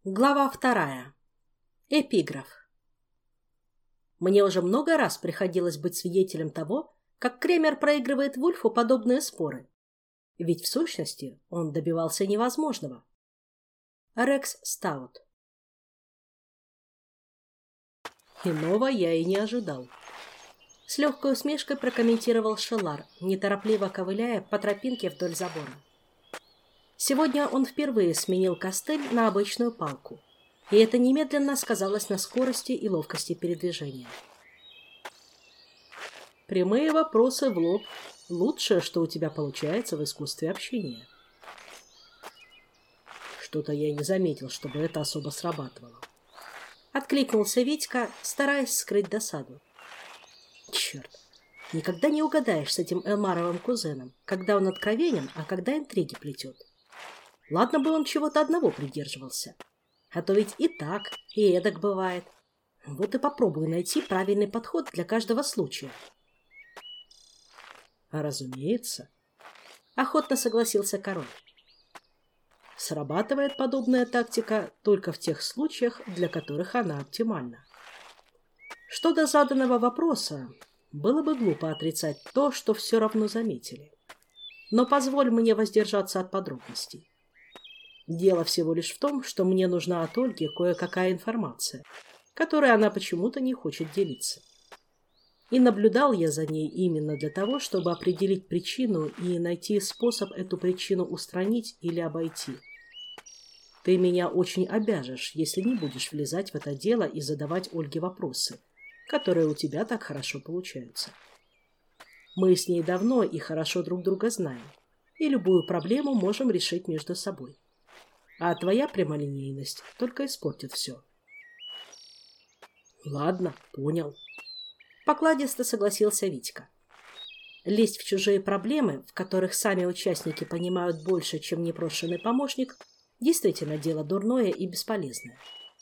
Глава 2. Эпиграф. Мне уже много раз приходилось быть свидетелем того, как Кремер проигрывает Вульфу подобные споры. Ведь в сущности он добивался невозможного. Рекс Стаут. Иного я и не ожидал. С легкой усмешкой прокомментировал Шелар, неторопливо ковыляя по тропинке вдоль забора. Сегодня он впервые сменил костыль на обычную палку, и это немедленно сказалось на скорости и ловкости передвижения. Прямые вопросы в лоб — лучшее, что у тебя получается в искусстве общения. Что-то я и не заметил, чтобы это особо срабатывало. Откликнулся Витька, стараясь скрыть досаду. Черт, никогда не угадаешь с этим Элмаровым кузеном, когда он откровенен, а когда интриги плетет. Ладно бы он чего-то одного придерживался. А то ведь и так, и эдак бывает. Вот и попробую найти правильный подход для каждого случая. Разумеется, охотно согласился король. Срабатывает подобная тактика только в тех случаях, для которых она оптимальна. Что до заданного вопроса, было бы глупо отрицать то, что все равно заметили. Но позволь мне воздержаться от подробностей. Дело всего лишь в том, что мне нужна от Ольги кое-какая информация, которой она почему-то не хочет делиться. И наблюдал я за ней именно для того, чтобы определить причину и найти способ эту причину устранить или обойти. Ты меня очень обяжешь, если не будешь влезать в это дело и задавать Ольге вопросы, которые у тебя так хорошо получаются. Мы с ней давно и хорошо друг друга знаем, и любую проблему можем решить между собой. А твоя прямолинейность только испортит все. Ладно, понял. Покладисто согласился Витька. Лезть в чужие проблемы, в которых сами участники понимают больше, чем непрошенный помощник, действительно дело дурное и бесполезное.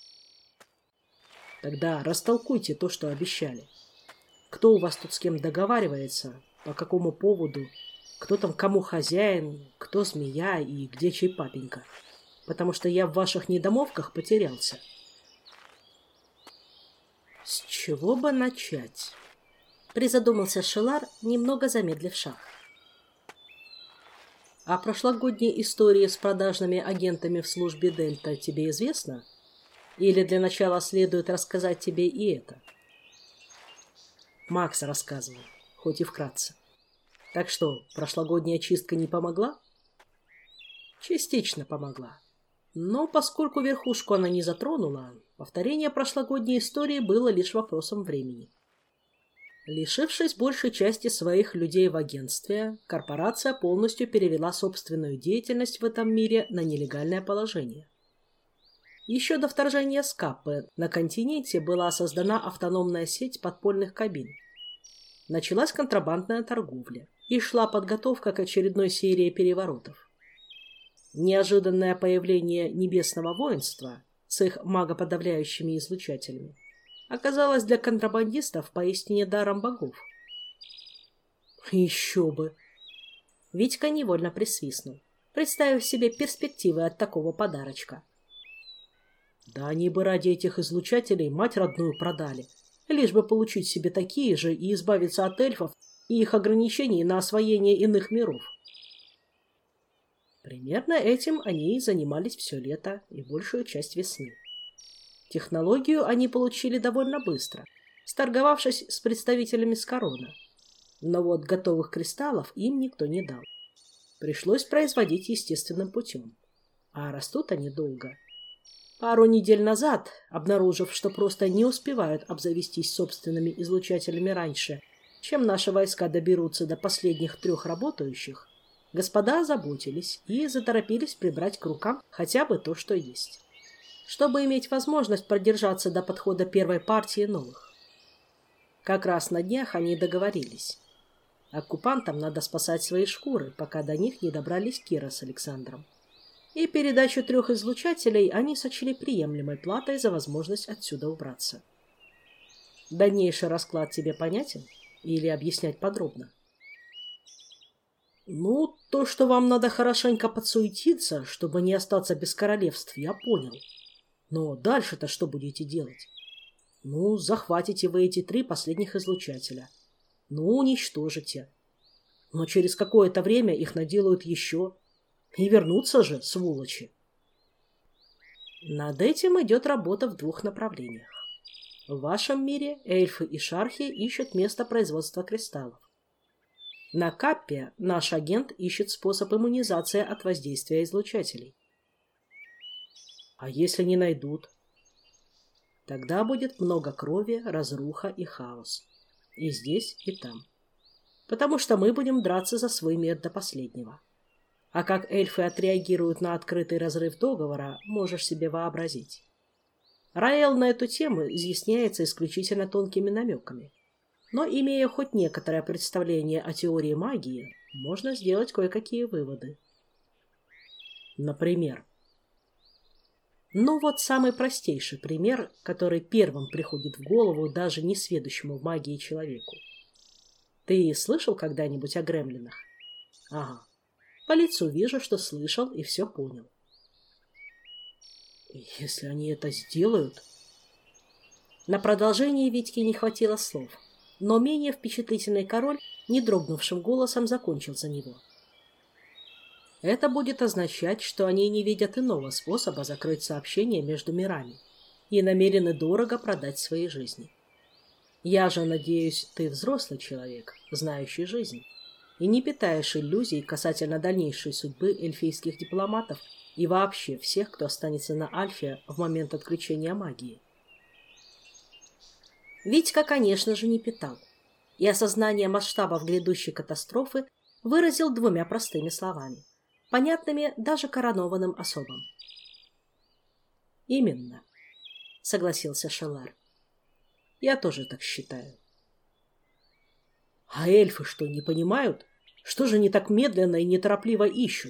Тогда растолкуйте то, что обещали. Кто у вас тут с кем договаривается, по какому поводу, кто там кому хозяин, кто змея и где чей папенька. Потому что я в ваших недомовках потерялся. С чего бы начать? Призадумался Шелар, немного замедлив шаг. А прошлогодней истории с продажными агентами в службе Дельта тебе известно? Или для начала следует рассказать тебе и это? Макс рассказывал, хоть и вкратце. Так что, прошлогодняя чистка не помогла? Частично помогла. Но поскольку верхушку она не затронула, повторение прошлогодней истории было лишь вопросом времени. Лишившись большей части своих людей в агентстве, корпорация полностью перевела собственную деятельность в этом мире на нелегальное положение. Еще до вторжения Скаппы на континенте была создана автономная сеть подпольных кабин. Началась контрабандная торговля и шла подготовка к очередной серии переворотов. Неожиданное появление небесного воинства с их магоподавляющими излучателями оказалось для контрабандистов поистине даром богов. Еще бы! Витька невольно присвистнул, представив себе перспективы от такого подарочка. Да они бы ради этих излучателей мать родную продали, лишь бы получить себе такие же и избавиться от эльфов и их ограничений на освоение иных миров. Примерно этим они и занимались все лето и большую часть весны. Технологию они получили довольно быстро, сторговавшись с представителями Скарона. Но вот готовых кристаллов им никто не дал. Пришлось производить естественным путем. А растут они долго. Пару недель назад, обнаружив, что просто не успевают обзавестись собственными излучателями раньше, чем наши войска доберутся до последних 3 работающих, господа озаботились и заторопились прибрать к рукам хотя бы то, что есть, чтобы иметь возможность продержаться до подхода первой партии новых. Как раз на днях они договорились. Оккупантам надо спасать свои шкуры, пока до них не добрались Кира с Александром. И передачу 3 излучателей они сочли приемлемой платой за возможность отсюда убраться. Дальнейший расклад тебе понятен? Или объяснять подробно? Ну, то, что вам надо хорошенько подсуетиться, чтобы не остаться без королевств, я понял. Но дальше-то что будете делать? Ну, захватите вы эти 3 последних излучателя. Ну, уничтожите. Но через какое-то время их наделают еще. И вернутся же, сволочи. Над этим идет работа в 2 направлениях. В вашем мире эльфы и шархи ищут место производства кристаллов. На Каппе наш агент ищет способ иммунизации от воздействия излучателей. А если не найдут? Тогда будет много крови, разруха и хаос. И здесь, и там. Потому что мы будем драться за свой мир до последнего. А как эльфы отреагируют на открытый разрыв договора, можешь себе вообразить. Раэл на эту тему изъясняется исключительно тонкими намеками. Но, имея хоть некоторое представление о теории магии, можно сделать кое-какие выводы. Например. Ну вот самый простейший пример, который первым приходит в голову даже несведущему в магии человеку. Ты слышал когда-нибудь о гремлинах? Ага. По лицу вижу, что слышал и все понял. Если они это сделают... На продолжение Витьке не хватило слов, но менее впечатлительный король, не дрогнувшим голосом, закончил за него. Это будет означать, что они не видят иного способа закрыть сообщение между мирами и намерены дорого продать свои жизни. Я же надеюсь, ты взрослый человек, знающий жизнь, и не питаешь иллюзий касательно дальнейшей судьбы эльфийских дипломатов и вообще всех, кто останется на Альфе в момент отключения магии. Витька, конечно же, не питал, и осознание масштабов грядущей катастрофы выразил 2 простыми словами, понятными даже коронованным особам. «Именно», — согласился Шелар. «Я тоже так считаю». «А эльфы что, не понимают? Что же они так медленно и неторопливо ищут?»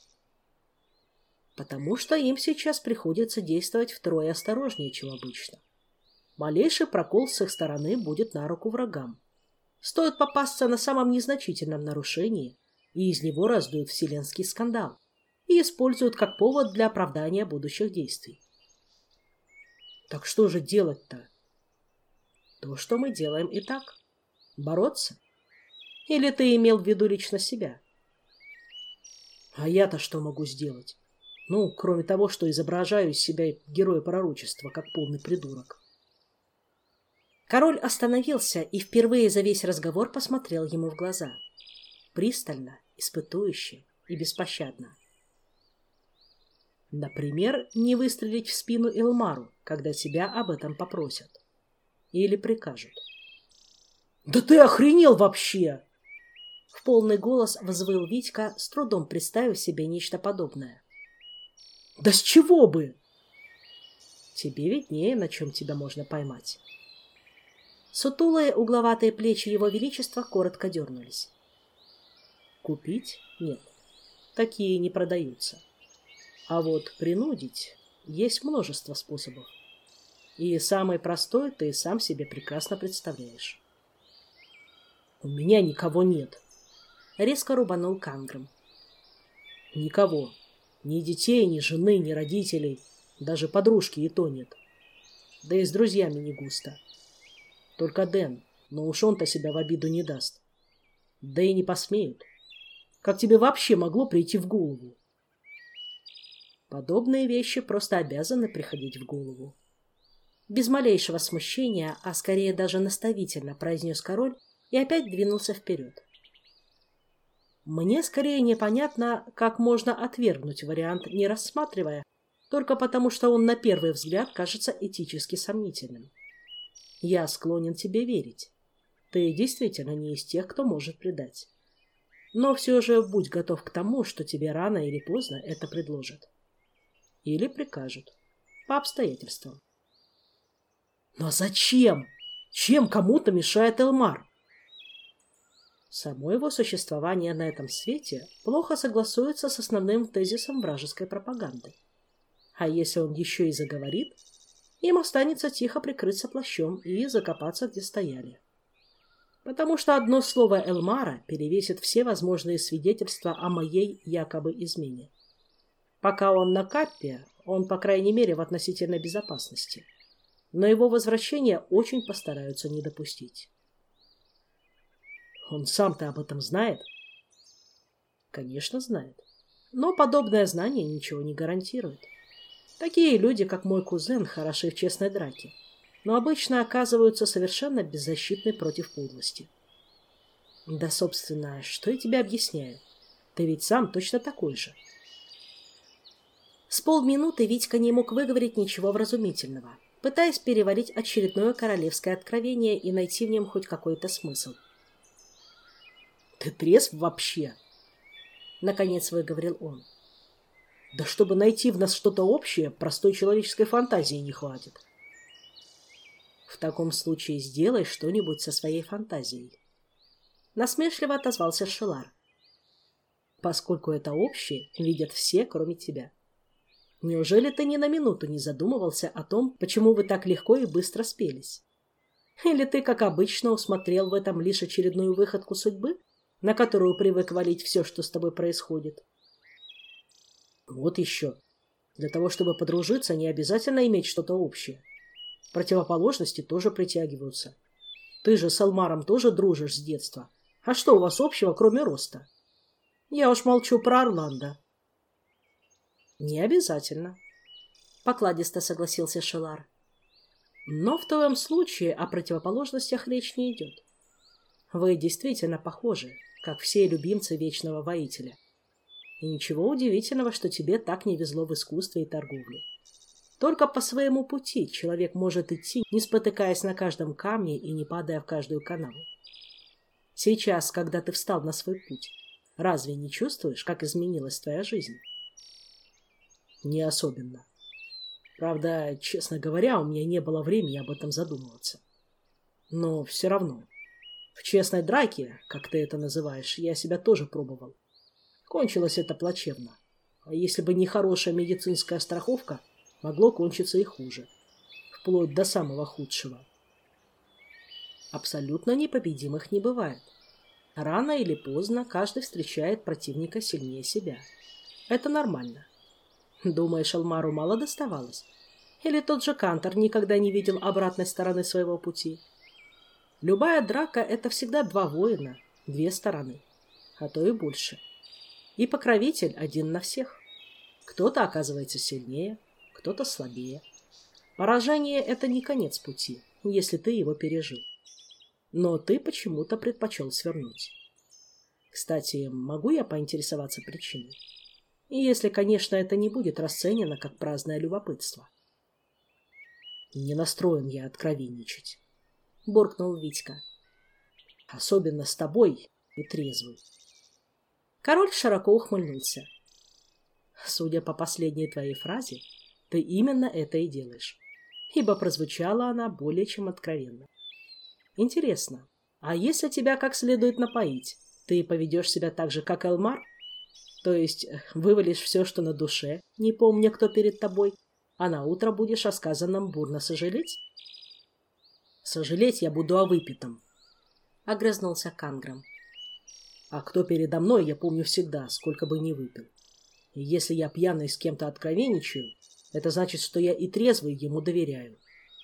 «Потому что им сейчас приходится действовать втрое осторожнее, чем обычно. Малейший прокол с их стороны будет на руку врагам. Стоит попасться на самом незначительном нарушении, и из него раздуют вселенский скандал и используют как повод для оправдания будущих действий. Так что же делать-то? То, что мы делаем и так. Бороться? Или ты имел в виду лично себя? А я-то что могу сделать? Ну, кроме того, что изображаю из себя героя пророчества, как полный придурок. Король остановился и впервые за весь разговор посмотрел ему в глаза. Пристально, испытующе и беспощадно. Например, не выстрелить в спину Элмару, когда тебя об этом попросят. Или прикажут. «Да ты охренел вообще!» В полный голос взвыл Витька, с трудом представив себе нечто подобное. «Да с чего бы?» «Тебе виднее, на чем тебя можно поймать». Сутулые угловатые плечи его величества коротко дернулись. Купить? Нет. Такие не продаются. А вот принудить есть множество способов. И самый простой ты сам себе прекрасно представляешь. «У меня никого нет», — резко рубанул Канграм. «Никого. Ни детей, ни жены, ни родителей. Даже подружки и то нет. Да и с друзьями не густо. Только Дэн, но уж он-то себя в обиду не даст. Да и не посмеют. Как тебе вообще могло прийти в голову?» Подобные вещи просто обязаны приходить в голову. Без малейшего смущения, а скорее даже наставительно произнес король и опять двинулся вперед. Мне скорее непонятно, как можно отвергнуть вариант, не рассматривая, только потому что он на первый взгляд кажется этически сомнительным. Я склонен тебе верить. Ты действительно не из тех, кто может предать. Но все же будь готов к тому, что тебе рано или поздно это предложат. Или прикажут. По обстоятельствам. Но зачем? Чем кому-то мешает Элмар? Само его существование на этом свете плохо согласуется с основным тезисом вражеской пропаганды. А если он еще и заговорит, им останется тихо прикрыться плащом и закопаться, где стояли. Потому что одно слово Элмара перевесит все возможные свидетельства о моей якобы измене. Пока он на Каппе, Он, по крайней мере, в относительной безопасности. Но его возвращение очень постараются не допустить. Он сам-то об этом знает? Конечно, знает. Но подобное знание ничего не гарантирует. Такие люди, как мой кузен, хороши в честной драке, но обычно оказываются совершенно беззащитны против подлости. Да, собственно, что я тебе объясняю? Ты ведь сам точно такой же. С полминуты Витька не мог выговорить ничего вразумительного, пытаясь переварить очередное королевское откровение и найти в нем хоть какой-то смысл. «Ты трезв вообще?» — наконец выговорил он. «Да чтобы найти в нас что-то общее, простой человеческой фантазии не хватит». «В таком случае сделай что-нибудь со своей фантазией». Насмешливо отозвался Шелар. «Поскольку это общее, видят все, кроме тебя. Неужели ты ни на минуту не задумывался о том, почему вы так легко и быстро спелись? Или ты, как обычно, усмотрел в этом лишь очередную выходку судьбы, на которую привык валить все, что с тобой происходит? Вот еще. Для того, чтобы подружиться, не обязательно иметь что-то общее. Противоположности тоже притягиваются. Ты же с Элмаром тоже дружишь с детства. А что у вас общего, кроме роста? Я уж молчу про Орландо». «Не обязательно», — покладисто согласился Шелар. «Но в твоем случае о противоположностях речь не идет. Вы действительно похожи, как все любимцы Вечного Воителя. И ничего удивительного, что тебе так не везло в искусстве и торговле. Только по своему пути человек может идти, не спотыкаясь на каждом камне и не падая в каждую канаву. Сейчас, когда ты встал на свой путь, разве не чувствуешь, как изменилась твоя жизнь?» «Не особенно. Правда, честно говоря, у меня не было времени об этом задумываться. Но все равно, в честной драке, как ты это называешь, я себя тоже пробовал. Кончилось это плачевно. А если бы не хорошая медицинская страховка, могло кончиться и хуже. Вплоть до самого худшего. Абсолютно непобедимых не бывает. Рано или поздно каждый встречает противника сильнее себя. Это нормально. Думаешь, Элмару мало доставалось? Или тот же Кантор никогда не видел обратной стороны своего пути? Любая драка — это всегда два воина, две стороны, а то и больше. И покровитель один на всех. Кто-то оказывается сильнее, кто-то слабее. Поражение — это не конец пути, если ты его пережил. Но ты почему-то предпочел свернуть. Кстати, могу я поинтересоваться причиной? И если, конечно, это не будет расценено как праздное любопытство. «Не настроен я откровенничать», — буркнул Витька. «Особенно с тобой и трезвый». Король широко ухмыльнулся. «Судя по последней твоей фразе, ты именно это и делаешь, ибо прозвучала она более чем откровенно. Интересно, а если тебя как следует напоить, ты поведешь себя так же, как Элмар? То есть вывалишь все, что на душе, не помня, кто перед тобой, а наутро будешь о сказанном бурно сожалеть?» «Сожалеть я буду о выпитом», — огрызнулся Канграм. «А кто передо мной, я помню всегда, сколько бы ни выпил. И если я пьяный с кем-то откровенничаю, это значит, что я и трезвый ему доверяю.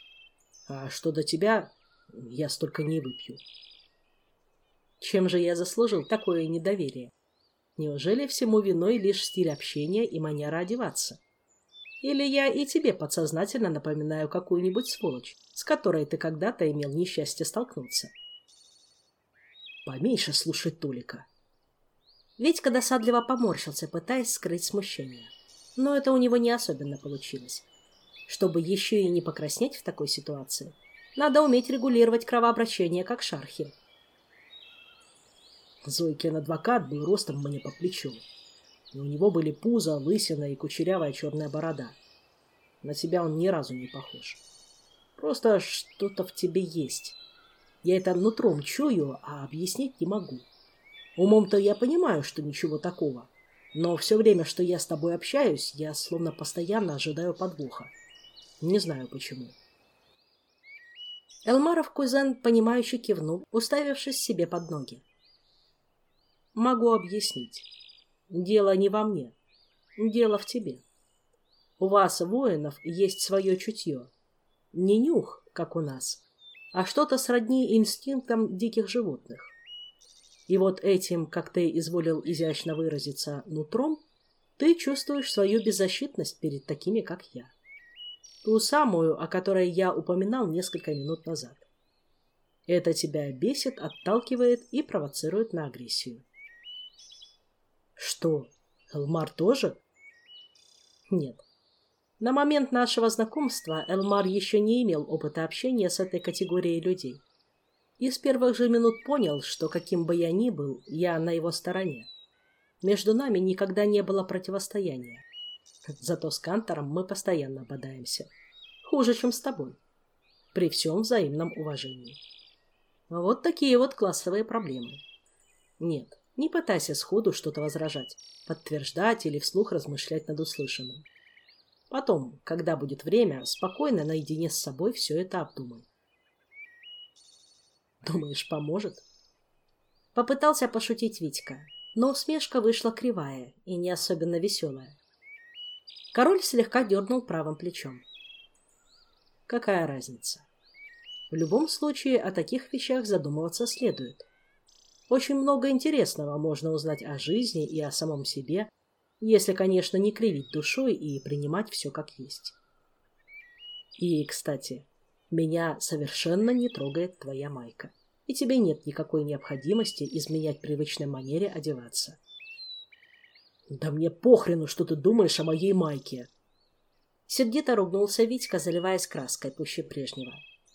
А что до тебя, я столько не выпью». «Чем же я заслужил такое недоверие? Неужели всему виной лишь стиль общения и манера одеваться? Или я и тебе подсознательно напоминаю какую-нибудь сволочь, с которой ты когда-то имел несчастье столкнуться?» «Поменьше слушай Толика». Витька досадливо поморщился, пытаясь скрыть смущение. Но это у него не особенно получилось. Чтобы еще и не покраснеть в такой ситуации, надо уметь регулировать кровообращение, как шархи. Зойкин адвокат был ростом мне по плечу. И у него были пузо, лысина и кучерявая черная борода. На тебя он ни разу не похож. Просто что-то в тебе есть. Я это нутром чую, а объяснить не могу. Умом-то я понимаю, что ничего такого. Но все время, что я с тобой общаюсь, я словно постоянно ожидаю подвоха. Не знаю почему. Элмаров кузен, понимающе кивнул, уставившись себе под ноги. «Могу объяснить. Дело не во мне. Дело в тебе. У вас, воинов, есть свое чутье. Не нюх, как у нас, а что-то сродни инстинктам диких животных. И вот этим, как ты изволил изящно выразиться, нутром, ты чувствуешь свою беззащитность перед такими, как я. Ту самую, о которой я упоминал несколько минут назад. Это тебя бесит, отталкивает и провоцирует на агрессию. Что, Элмар тоже? Нет. На момент нашего знакомства Элмар еще не имел опыта общения с этой категорией людей. И с первых же минут понял, что каким бы я ни был, я на его стороне. Между нами никогда не было противостояния. Зато с Кантором мы постоянно бодаемся. Хуже, чем с тобой. При всем взаимном уважении. Вот такие вот классовые проблемы. Нет, не пытайся сходу что-то возражать, подтверждать или вслух размышлять над услышанным. Потом, когда будет время, спокойно наедине с собой все это обдумай. Думаешь, поможет? Попытался пошутить Витька, но усмешка вышла кривая и не особенно веселая. Король слегка дернул правым плечом. Какая разница? В любом случае о таких вещах задумываться следует. Очень много интересного можно узнать о жизни и о самом себе, если, конечно, не кривить душой и принимать все как есть. И, кстати, меня совершенно не трогает твоя майка, и тебе нет никакой необходимости изменять привычной манере одеваться. Да мне похрену, что ты думаешь о моей майке. Сердито ругнулся Витька, заливаясь краской пуще прежнего.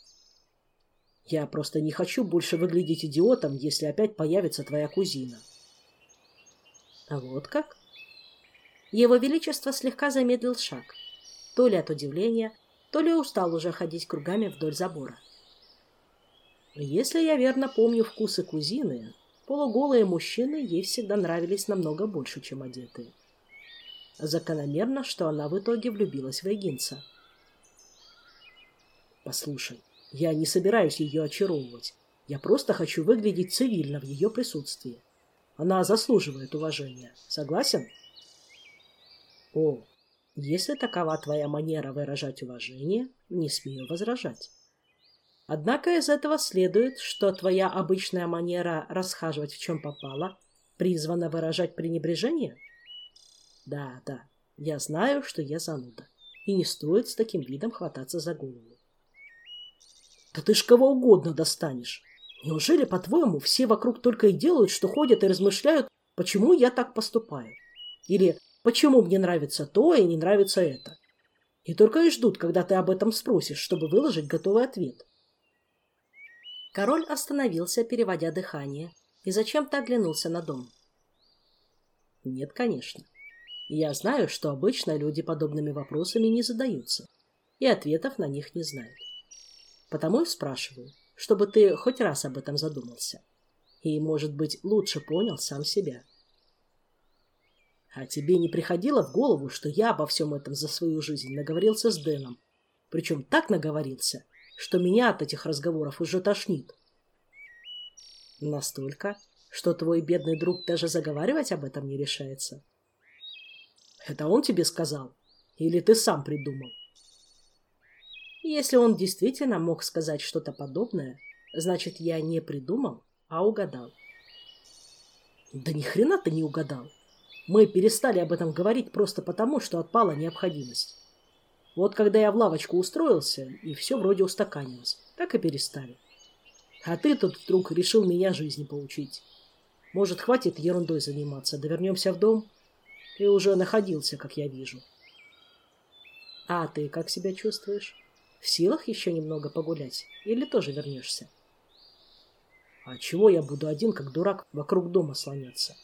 Я просто не хочу больше выглядеть идиотом, если опять появится твоя кузина. А вот как? Его Величество слегка замедлил шаг, то ли от удивления, то ли устал уже ходить кругами вдоль забора. Если я верно помню вкусы кузины, полуголые мужчины ей всегда нравились намного больше, чем одетые. Закономерно, что она в итоге влюбилась в Эгинца. Послушай, я не собираюсь ее очаровывать. Я просто хочу выглядеть цивильно в ее присутствии. Она заслуживает уважения. Согласен? О, если такова твоя манера выражать уважение, не смею возражать. Однако из этого следует, что твоя обычная манера расхаживать в чем попало призвана выражать пренебрежение? Да, я знаю, что я зануда, и не стоит с таким видом хвататься за голову. Да ты ж кого угодно достанешь. Неужели, по-твоему, все вокруг только и делают, что ходят и размышляют, почему я так поступаю? Или почему мне нравится то и не нравится это? И только и ждут, когда ты об этом спросишь, чтобы выложить готовый ответ. Король остановился, переводя дыхание, и зачем-то оглянулся на дом. Нет, конечно. Я знаю, что обычно люди подобными вопросами не задаются, и ответов на них не знают. Потому и спрашиваю, чтобы ты хоть раз об этом задумался. И, может быть, лучше понял сам себя. А тебе не приходило в голову, что я обо всем этом за свою жизнь наговорился с Дэном? Причем так наговорился, что меня от этих разговоров уже тошнит. Настолько, что твой бедный друг даже заговаривать об этом не решается. Это он тебе сказал? Или ты сам придумал? Если он действительно мог сказать что-то подобное, значит, я не придумал, а угадал. Да ни хрена ты не угадал. Мы перестали об этом говорить просто потому, что отпала необходимость. Вот когда я в лавочку устроился, и все вроде устаканилось, так и перестали. А ты тут вдруг решил меня жизни поучить. Может, хватит ерундой заниматься, да вернемся в дом? Ты уже находился, как я вижу. А ты как себя чувствуешь? В силах еще немного погулять? Или тоже вернешься? А чего я буду один, как дурак, вокруг дома слоняться?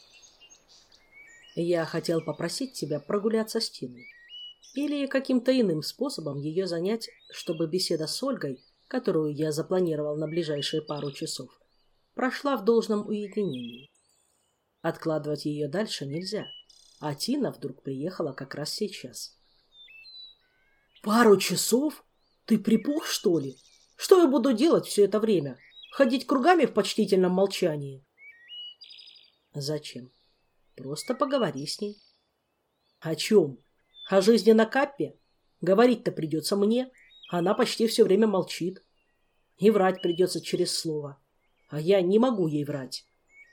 Я хотел попросить тебя прогуляться с Тиной. Или каким-то иным способом ее занять, чтобы беседа с Ольгой, которую я запланировал на ближайшие пару часов, прошла в должном уединении. Откладывать ее дальше нельзя, а Тина вдруг приехала как раз сейчас. «Пару часов? Ты припух, что ли? Что я буду делать все это время? Ходить кругами в почтительном молчании?» «Зачем? Просто поговори с ней». «О чем? О жизни на Каппе говорить-то придется мне. Она почти все время молчит. И врать придется через слово. А я не могу ей врать.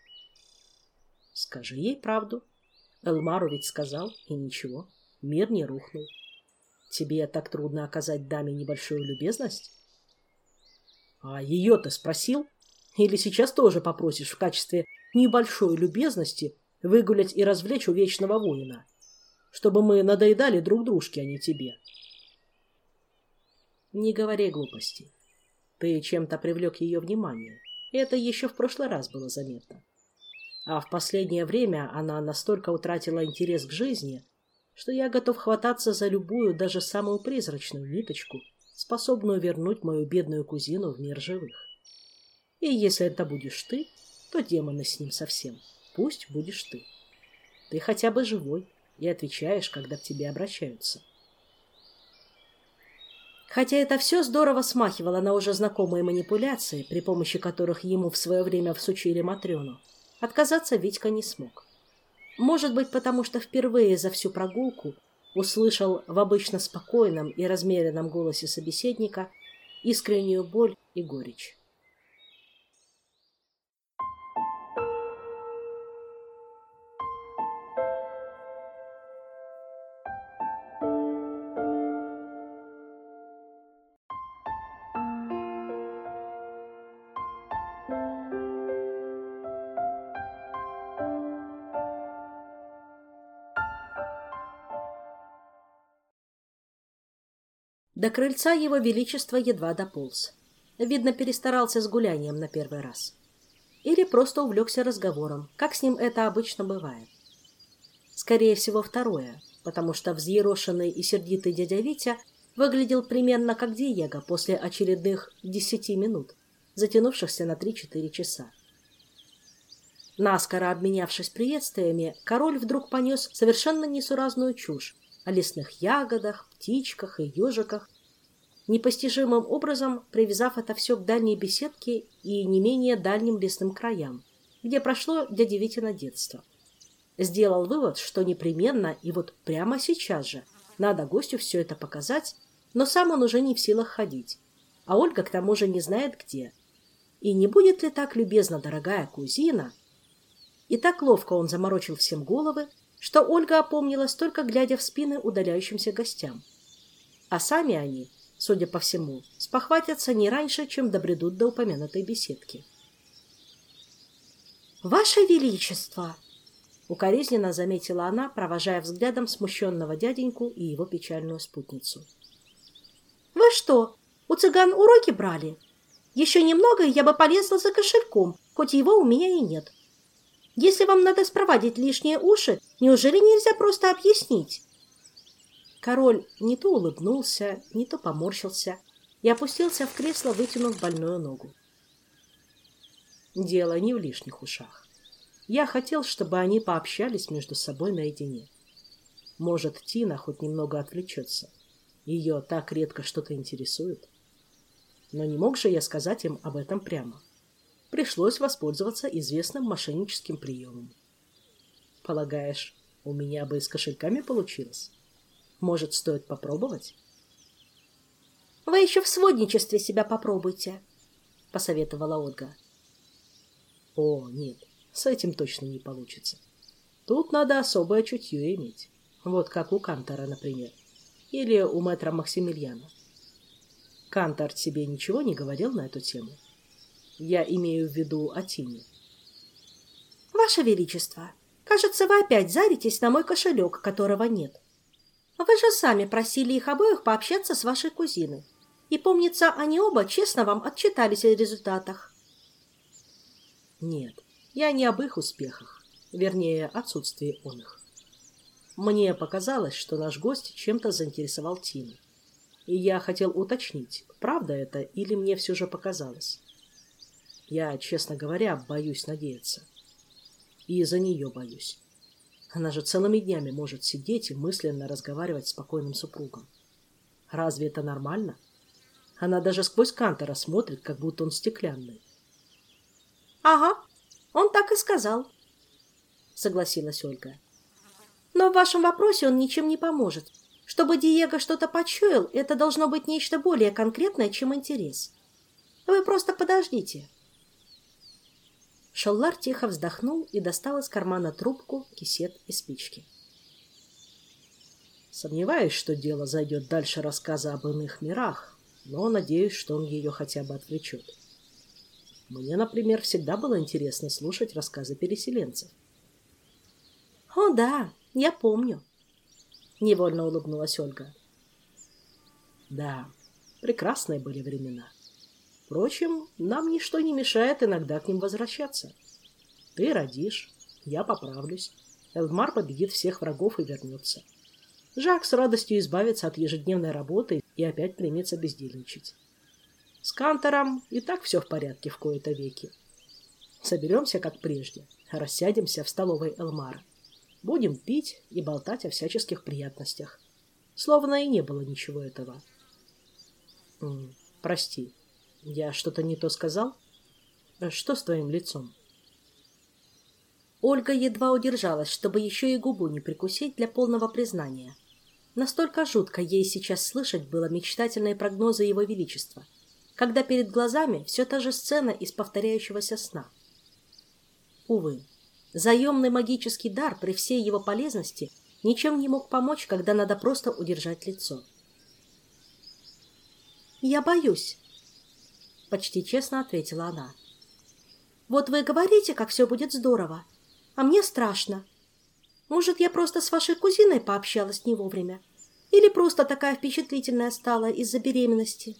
Скажи ей правду. Элмару ведь сказал, и ничего. Мир не рухнул. Тебе так трудно оказать даме небольшую любезность? А ее-то спросил? Или сейчас тоже попросишь в качестве небольшой любезности выгулять и развлечь у вечного воина? Чтобы мы надоедали друг дружке, а не тебе. Не говори глупостей. Ты чем-то привлек ее внимание. Это еще в прошлый раз было заметно. А в последнее время она настолько утратила интерес к жизни, что я готов хвататься за любую, даже самую призрачную ниточку, способную вернуть мою бедную кузину в мир живых. И если это будешь ты, то демоны с ним совсем. Пусть будешь ты. Ты хотя бы живой и отвечаешь, когда к тебе обращаются. Хотя это все здорово смахивало на уже знакомые манипуляции, при помощи которых ему в свое время всучили Матрёну, отказаться Витька не смог. Может быть, потому что впервые за всю прогулку услышал в обычно спокойном и размеренном голосе собеседника искреннюю боль и горечь. До крыльца его величества едва дополз. Видно, перестарался с гулянием на первый раз. Или просто увлекся разговором, как с ним это обычно бывает. Скорее всего, второе, потому что взъерошенный и сердитый дядя Витя выглядел примерно как Диего после очередных 10 минут, затянувшихся на 3-4 часа. Наскоро обменявшись приветствиями, король вдруг понес совершенно несуразную чушь о лесных ягодах, птичках и ежиках, непостижимым образом привязав это все к дальней беседке и не менее дальним лесным краям, где прошло дядя Витино детство. Сделал вывод, что непременно и вот прямо сейчас же надо гостю все это показать, но сам он уже не в силах ходить, а Ольга к тому же не знает где. И не будет ли так любезна дорогая кузина? И так ловко он заморочил всем головы, что Ольга опомнилась, только глядя в спины удаляющимся гостям. А сами они, судя по всему, спохватятся не раньше, чем добредут до упомянутой беседки. «Ваше Величество!» — укоризненно заметила она, провожая взглядом смущенного дяденьку и его печальную спутницу. «Вы что, у цыган уроки брали? Еще немного, и я бы полезла за кошельком, хоть его у меня и нет. Если вам надо спровадить лишние уши, неужели нельзя просто объяснить?» Король не то улыбнулся, не то поморщился и опустился в кресло, вытянув больную ногу. Дело не в лишних ушах. Я хотел, чтобы они пообщались между собой наедине. Может, Тина хоть немного отвлечется. Ее так редко что-то интересует. Но не мог же я сказать им об этом прямо. Пришлось воспользоваться известным мошенническим приемом. Полагаешь, у меня бы с кошельками получилось? Может, стоит попробовать? — Вы еще в сводничестве себя попробуйте, — посоветовала Ольга. — О, нет, с этим точно не получится. Тут надо особое чутье иметь. Вот как у Кантора, например. Или у мэтра Максимилиана. Кантор тебе ничего не говорил на эту тему? Я имею в виду о Тине. — Ваше Величество, кажется, вы опять заритесь на мой кошелек, которого нет. Вы же сами просили их обоих пообщаться с вашей кузиной. И, помнится, они оба честно вам отчитались о результатах. Нет, я не об их успехах, вернее, отсутствии их. Мне показалось, что наш гость чем-то заинтересовал Тину. И я хотел уточнить, правда это или мне все же показалось. Я, честно говоря, боюсь надеяться. И за нее боюсь. Она же целыми днями может сидеть и мысленно разговаривать с спокойным супругом. Разве это нормально? Она даже сквозь Кантора смотрит, как будто он стеклянный. — Ага, он так и сказал, — согласилась Ольга. — Но в вашем вопросе он ничем не поможет. Чтобы Диего что-то почуял, это должно быть нечто более конкретное, чем интерес. Вы просто подождите. Шаллар тихо вздохнул и достал из кармана трубку, кисет и спички. Сомневаюсь, что дело зайдет дальше рассказа об иных мирах, но надеюсь, что он ее хотя бы отвлечет. Мне, например, всегда было интересно слушать рассказы переселенцев. — О, да, я помню, — невольно улыбнулась Ольга. — Да, прекрасные были времена. Впрочем, нам ничто не мешает иногда к ним возвращаться. Ты родишь, я поправлюсь, Элмар победит всех врагов и вернется. Жак с радостью избавится от ежедневной работы и опять примется бездельничать. С Кантором и так все в порядке в кои-то веки. Соберемся, как прежде, рассядемся в столовой Элмара. Будем пить и болтать о всяческих приятностях. Словно и не было ничего этого. Прости, я что-то не то сказал? Что с твоим лицом? Ольга едва удержалась, чтобы еще и губу не прикусить для полного признания. Настолько жутко ей сейчас слышать было мечтательные прогнозы Его Величества, когда перед глазами все та же сцена из повторяющегося сна. Увы, заемный магический дар при всей его полезности ничем не мог помочь, когда надо просто удержать лицо. «Я боюсь», — почти честно ответила она. «Вот вы говорите, как все будет здорово, а мне страшно. Может, я просто с вашей кузиной пообщалась не вовремя? Или просто такая впечатлительная стала из-за беременности?»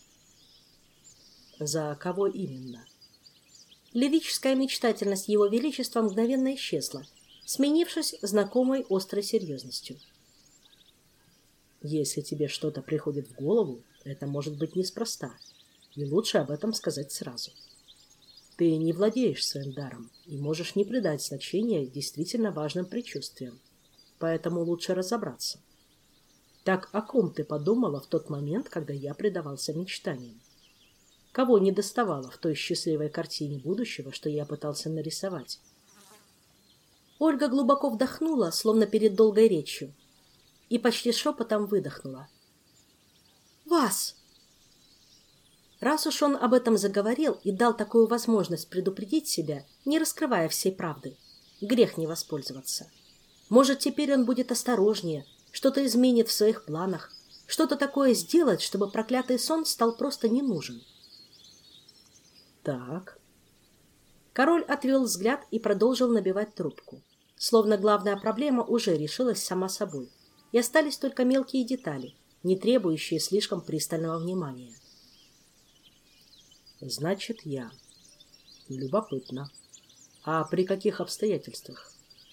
«За кого именно?» Лирическая мечтательность Его Величества мгновенно исчезла, сменившись знакомой острой серьезностью. «Если тебе что-то приходит в голову, это может быть неспроста, и лучше об этом сказать сразу. Ты не владеешь своим даром и можешь не придать значения действительно важным предчувствиям, поэтому лучше разобраться. Так о ком ты подумала в тот момент, когда я предавался мечтаниям? Кого не доставало в той счастливой картине будущего, что я пытался нарисовать?» Ольга глубоко вдохнула, словно перед долгой речью, и почти шепотом выдохнула. «Вас!» Раз уж он об этом заговорил и дал такую возможность предупредить себя, не раскрывая всей правды, грех не воспользоваться. Может, теперь он будет осторожнее, что-то изменит в своих планах, что-то такое сделать, чтобы проклятый сон стал просто не нужен. «Так...» Король отвел взгляд и продолжил набивать трубку, словно главная проблема уже решилась сама собой, и остались только мелкие детали, не требующие слишком пристального внимания. «Значит, я. Любопытно. А при каких обстоятельствах?»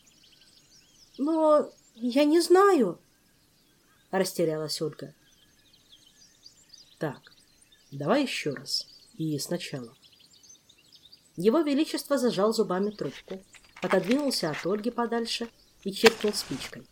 «Но я не знаю», — растерялась Ольга. «Так, давай еще раз. И сначала». Его Величество зажал зубами трубку, отодвинулся от Ольги подальше и чиркнул спичкой.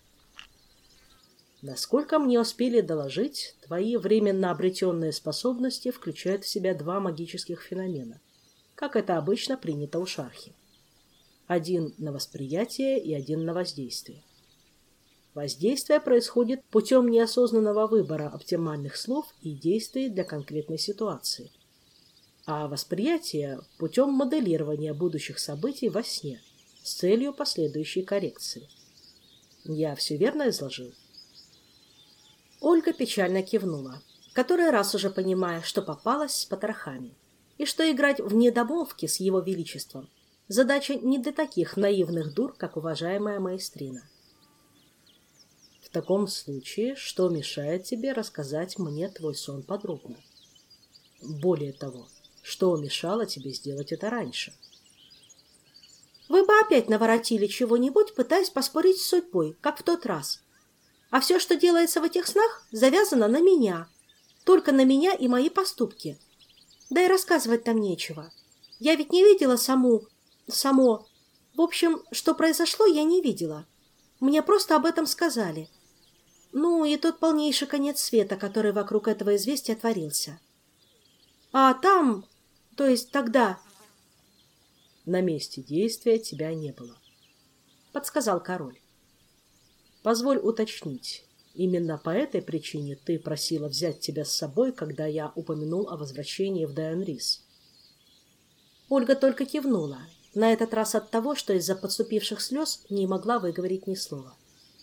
«Насколько мне успели доложить, твои временно обретенные способности включают в себя два магических феномена, как это обычно принято у шархи. Один на восприятие и один на воздействие. Воздействие происходит путем неосознанного выбора оптимальных слов и действий для конкретной ситуации, а восприятие – путем моделирования будущих событий во сне с целью последующей коррекции. Я все верно изложил?» Ольга печально кивнула, который раз уже понимая, что попалась с потрохами, и что играть в недомолвки с Его Величеством задача не для таких наивных дур, как уважаемая маэстрина. «В таком случае, что мешает тебе рассказать мне твой сон подробно? Более того, что мешало тебе сделать это раньше?» «Вы бы опять наворотили чего-нибудь, пытаясь поспорить с судьбой, как в тот раз. А все, что делается в этих снах, завязано на меня. Только на меня и мои поступки. Да и рассказывать там нечего. Я ведь не видела само... В общем, что произошло, я не видела. Мне просто об этом сказали. Ну, и тот полнейший конец света, который вокруг этого известия творился. А там... То есть тогда...» «На месте действия тебя не было», — подсказал король. Позволь уточнить. Именно по этой причине ты просила взять тебя с собой, когда я упомянул о возвращении в Дайанрис?» Ольга только кивнула, на этот раз от того, что из-за подступивших слез не могла выговорить ни слова.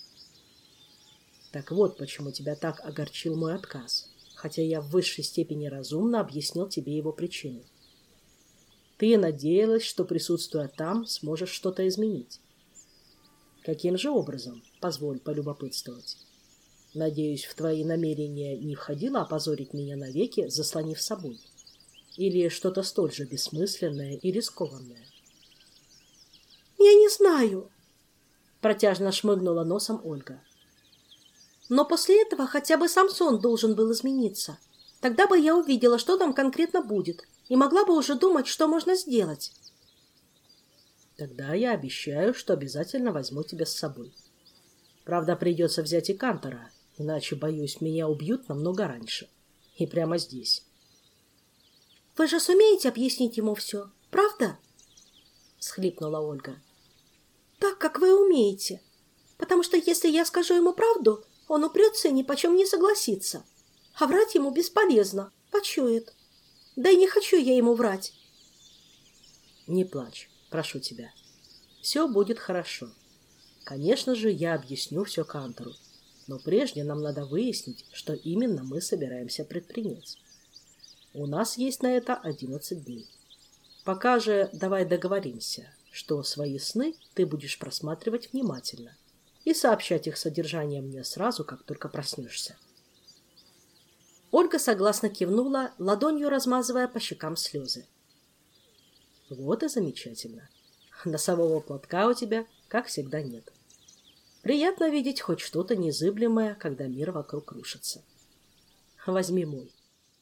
«Так вот, почему тебя так огорчил мой отказ, хотя я в высшей степени разумно объяснил тебе его причину. Ты надеялась, что, присутствуя там, сможешь что-то изменить. Каким же образом, позволь полюбопытствовать? Надеюсь, в твои намерения не входило опозорить меня навеки, заслонив собой? Или что-то столь же бессмысленное и рискованное?» «Я не знаю», — протяжно шмыгнула носом Ольга. «но после этого хотя бы сам сон должен был измениться. Тогда бы я увидела, что там конкретно будет, и могла бы уже думать, что можно сделать». «Тогда я обещаю, что обязательно возьму тебя с собой. Правда, придется взять и Кантора, иначе, боюсь, меня убьют намного раньше. И прямо здесь». «Вы же сумеете объяснить ему все, правда?» — всхлипнула Ольга. «Так, как вы умеете. Потому что если я скажу ему правду, он упрется и ни почем не согласится. А врать ему бесполезно, почует. Да и не хочу я ему врать». «Не плачь, прошу тебя. Все будет хорошо. Конечно же, я объясню все Кантору, но прежде нам надо выяснить, что именно мы собираемся предпринять. У нас есть на это 11 дней. Пока же давай договоримся, что свои сны ты будешь просматривать внимательно и сообщать их содержание мне сразу, как только проснешься». Ольга согласно кивнула, ладонью размазывая по щекам слезы. «Вот и замечательно. Носового платка у тебя, как всегда, нет. Приятно видеть хоть что-то незыблемое, когда мир вокруг рушится. Возьми мой».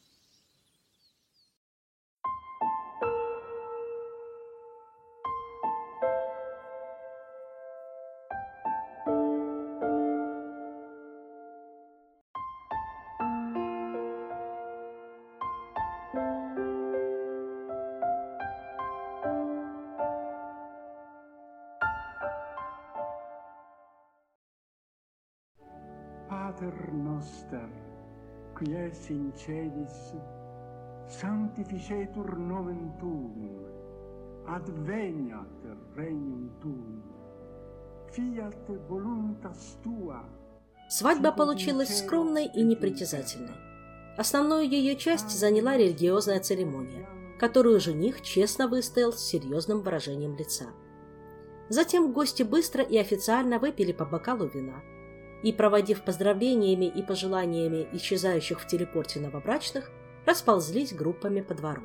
Pater noster, qui es in celis, sanctificetur nomen tuum, adveniat regnum tuum, fiat voluntas tua. Свадьба получилась скромной и непритязательной. Основную ее часть заняла религиозная церемония, которую жених честно выстоял с серьезным выражением лица. Затем гости быстро и официально выпили по бокалу вина и, проводив поздравлениями и пожеланиями исчезающих в телепорте новобрачных, расползлись группами по двору.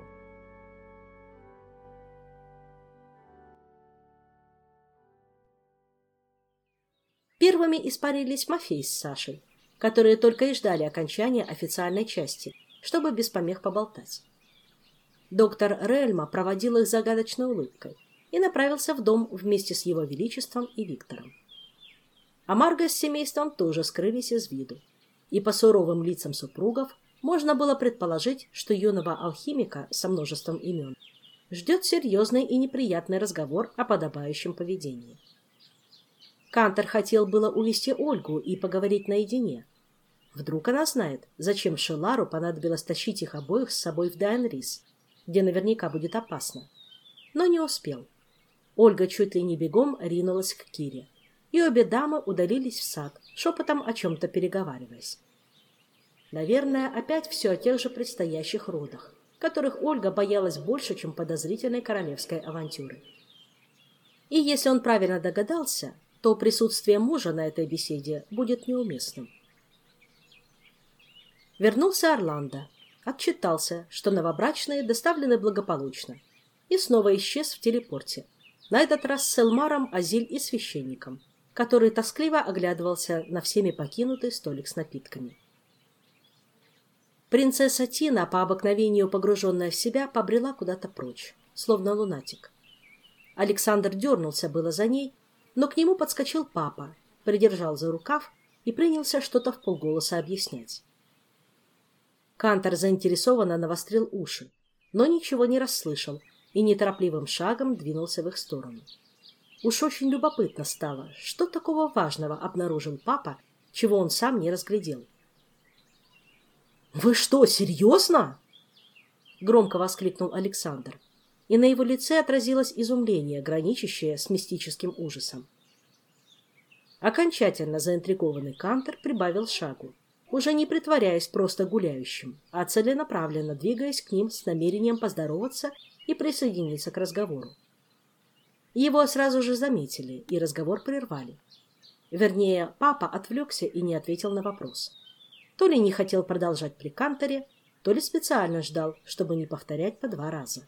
Первыми испарились Мафей с Сашей, которые только и ждали окончания официальной части, чтобы без помех поболтать. Доктор Рельма проводил их загадочной улыбкой и направился в дом вместе с его величеством и Виктором. А Марго с семейством тоже скрылись из виду, и по суровым лицам супругов можно было предположить, что юного алхимика со множеством имен ждет серьезный и неприятный разговор о подобающем поведении. Кантор хотел было увести Ольгу и поговорить наедине. Вдруг она знает, зачем Шелару понадобилось тащить их обоих с собой в Дайанрис, где наверняка будет опасно. Но не успел. Ольга чуть ли не бегом ринулась к Кире, и обе дамы удалились в сад, шепотом о чем-то переговариваясь. Наверное, опять все о тех же предстоящих родах, которых Ольга боялась больше, чем подозрительной королевской авантюры. И если он правильно догадался, то присутствие мужа на этой беседе будет неуместным. Вернулся Орландо, отчитался, что новобрачные доставлены благополучно, и снова исчез в телепорте, на этот раз с Элмаром, Азиль и священником, который тоскливо оглядывался на всеми покинутый столик с напитками. Принцесса Тина, по обыкновению погруженная в себя, побрела куда-то прочь, словно лунатик. Александр дернулся было за ней, но к нему подскочил папа, придержал за рукав и принялся что-то вполголоса объяснять. Кантор заинтересованно навострил уши, но ничего не расслышал и неторопливым шагом двинулся в их сторону. Уж очень любопытно стало, что такого важного обнаружил папа, чего он сам не разглядел. «Вы что, серьезно?» — громко воскликнул Александр, и на его лице отразилось изумление, граничащее с мистическим ужасом. Окончательно заинтригованный Кантор прибавил шагу, уже не притворяясь просто гуляющим, а целенаправленно двигаясь к ним с намерением поздороваться и присоединиться к разговору. Его сразу же заметили, и разговор прервали. Вернее, папа отвлекся и не ответил на вопрос. То ли не хотел продолжать при Канторе, то ли специально ждал, чтобы не повторять по 2 раза.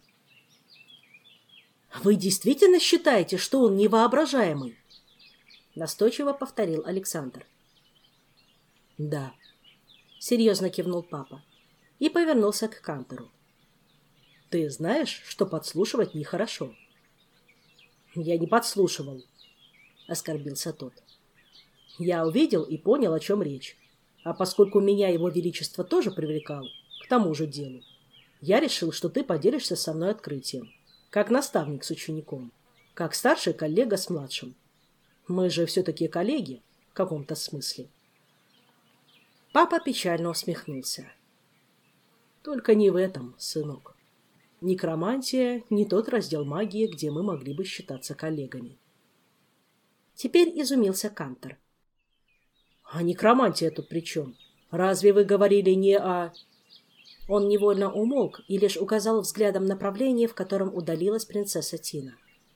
«Вы действительно считаете, что он невоображаемый?» Настойчиво повторил Александр. «Да», — серьезно кивнул папа и повернулся к Кантору. «Ты знаешь, что подслушивать нехорошо?» «Я не подслушивал», — оскорбился тот. «Я увидел и понял, о чем речь. А поскольку меня его величество тоже привлекал к тому же делу, я решил, что ты поделишься со мной открытием, как наставник с учеником, как старший коллега с младшим. Мы же все-таки коллеги в каком-то смысле». Папа печально усмехнулся. «Только не в этом, сынок. Некромантия — не тот раздел магии, где мы могли бы считаться коллегами». Теперь изумился Кантор. «А некромантия тут при чем? Разве вы говорили не о...» Он невольно умолк и лишь указал взглядом направление, в котором удалилась принцесса Тина.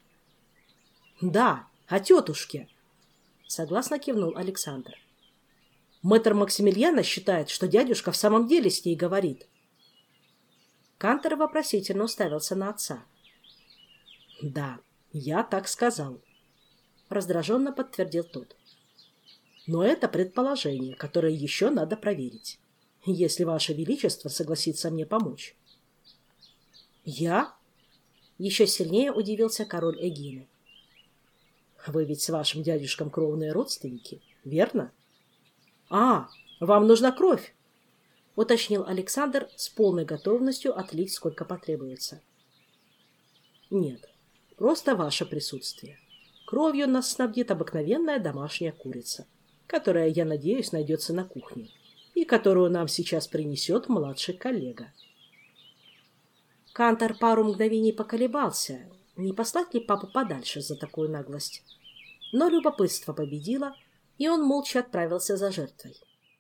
«Да, о тетушке», — согласно кивнул Александр. «Мэтр Максимилиана считает, что дядюшка в самом деле с ней говорит». Кантор вопросительно уставился на отца. «Да, я так сказал», — раздраженно подтвердил тот. «Но это предположение, которое еще надо проверить, если Ваше Величество согласится мне помочь». «Я?» — еще сильнее удивился король Эгины. «Вы ведь с вашим дядюшком кровные родственники, верно?» «А, вам нужна кровь!» — уточнил Александр с полной готовностью отлить, сколько потребуется. «Нет, просто ваше присутствие. Кровью нас снабдит обыкновенная домашняя курица, которая, я надеюсь, найдется на кухне, и которую нам сейчас принесет младший коллега». Кантор пару мгновений поколебался, не послать ли папу подальше за такую наглость. Но любопытство победило, и он молча отправился за жертвой.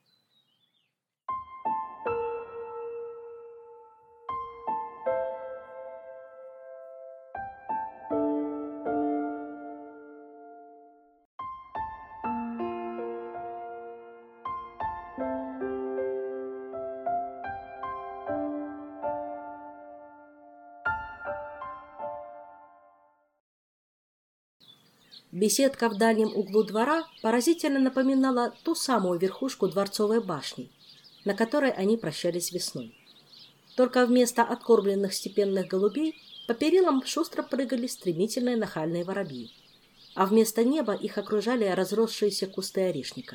Беседка в дальнем углу двора поразительно напоминала ту самую верхушку дворцовой башни, на которой они прощались весной. Только вместо откормленных степенных голубей по перилам шустро прыгали стремительные нахальные воробьи, а вместо неба их окружали разросшиеся кусты орешника.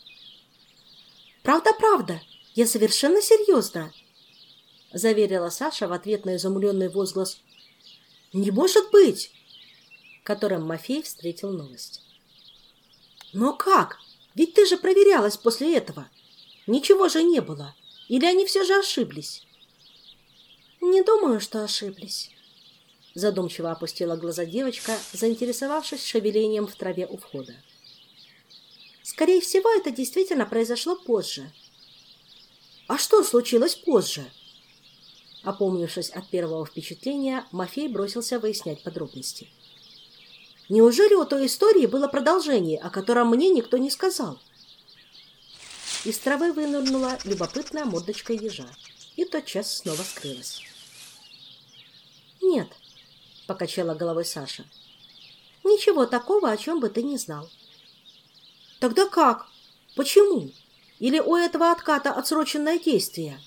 «Правда, правда! Я совершенно серьезно!» — заверила Саша в ответ на изумленный возглас «Не может быть!», которым Мафей встретил новость. «Но как? Ведь ты же проверялась после этого. Ничего же не было. Или они все же ошиблись?» «Не думаю, что ошиблись», — задумчиво опустила глаза девочка, заинтересовавшись шевелением в траве у входа. «Скорее всего, это действительно произошло позже». «А что случилось позже?» Опомнившись от первого впечатления, Мафей бросился выяснять подробности. «Неужели у той истории было продолжение, о котором мне никто не сказал?» Из травы вынырнула любопытная мордочка ежа и тотчас снова скрылась. «Нет», — покачала головой Саша, — «ничего такого, о чем бы ты не знал». «Тогда как? Почему? Или у этого отката отсроченное действие?»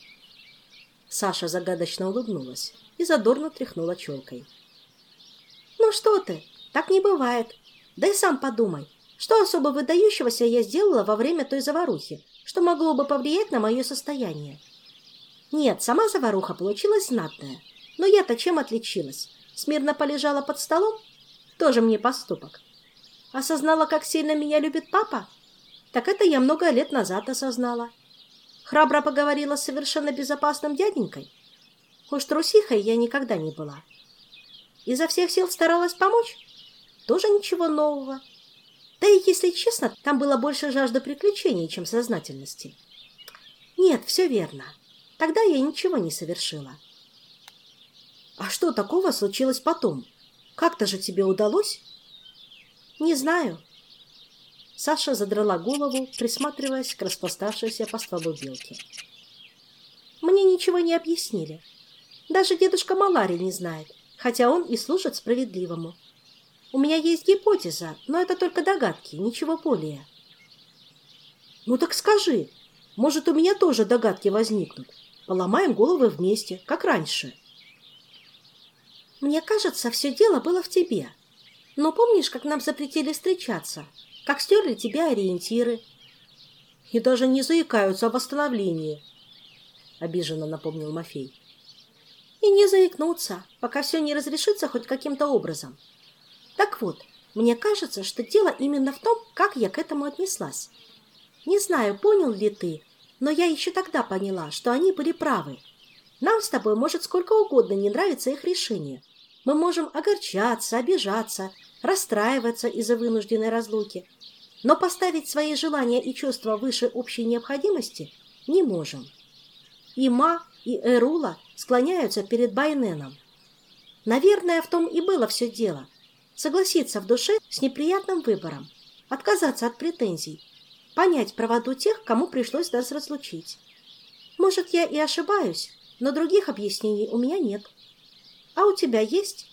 Саша загадочно улыбнулась и задорно тряхнула челкой. «Ну что ты? Так не бывает. Да и сам подумай, что особо выдающегося я сделала во время той заварухи, что могло бы повлиять на мое состояние. Нет, сама заваруха получилась знатная, но я-то чем отличилась? Смирно полежала под столом? Тоже мне поступок. Осознала, как сильно меня любит папа? Так это я много лет назад осознала. Храбро поговорила с совершенно безопасным дяденькой. Уж трусихой я никогда не была. Изо всех сил старалась помочь? Тоже ничего нового. Да и, если честно, там было больше жажды приключений, чем сознательности. Нет, все верно. Тогда я ничего не совершила. А что такого случилось потом? Как-то же тебе удалось? Не знаю. Саша задрала голову, присматриваясь к распластавшейся по стволу белке. Мне ничего не объяснили. Даже дедушка Малари не знает, хотя он и служит справедливому. У меня есть гипотеза, но это только догадки, ничего более. Ну так скажи, может, у меня тоже догадки возникнут. Поломаем головы вместе, как раньше. Мне кажется, все дело было в тебе. Но помнишь, как нам запретили встречаться? Как стерли тебе ориентиры? И даже не заикаются о восстановлении, обиженно напомнил Мафей. И не заикнуться, пока все не разрешится хоть каким-то образом. Так вот, мне кажется, что дело именно в том, как я к этому отнеслась. Не знаю, понял ли ты, но я еще тогда поняла, что они были правы. Нам с тобой может сколько угодно не нравиться их решение. Мы можем огорчаться, обижаться, расстраиваться из-за вынужденной разлуки. Но поставить свои желания и чувства выше общей необходимости не можем. И Ма, и Эрула склоняются перед Байненом. Наверное, в том и было все дело. Согласиться в душе с неприятным выбором, отказаться от претензий, понять правоту тех, кому пришлось нас разлучить. Может, я и ошибаюсь, но других объяснений у меня нет. А у тебя есть?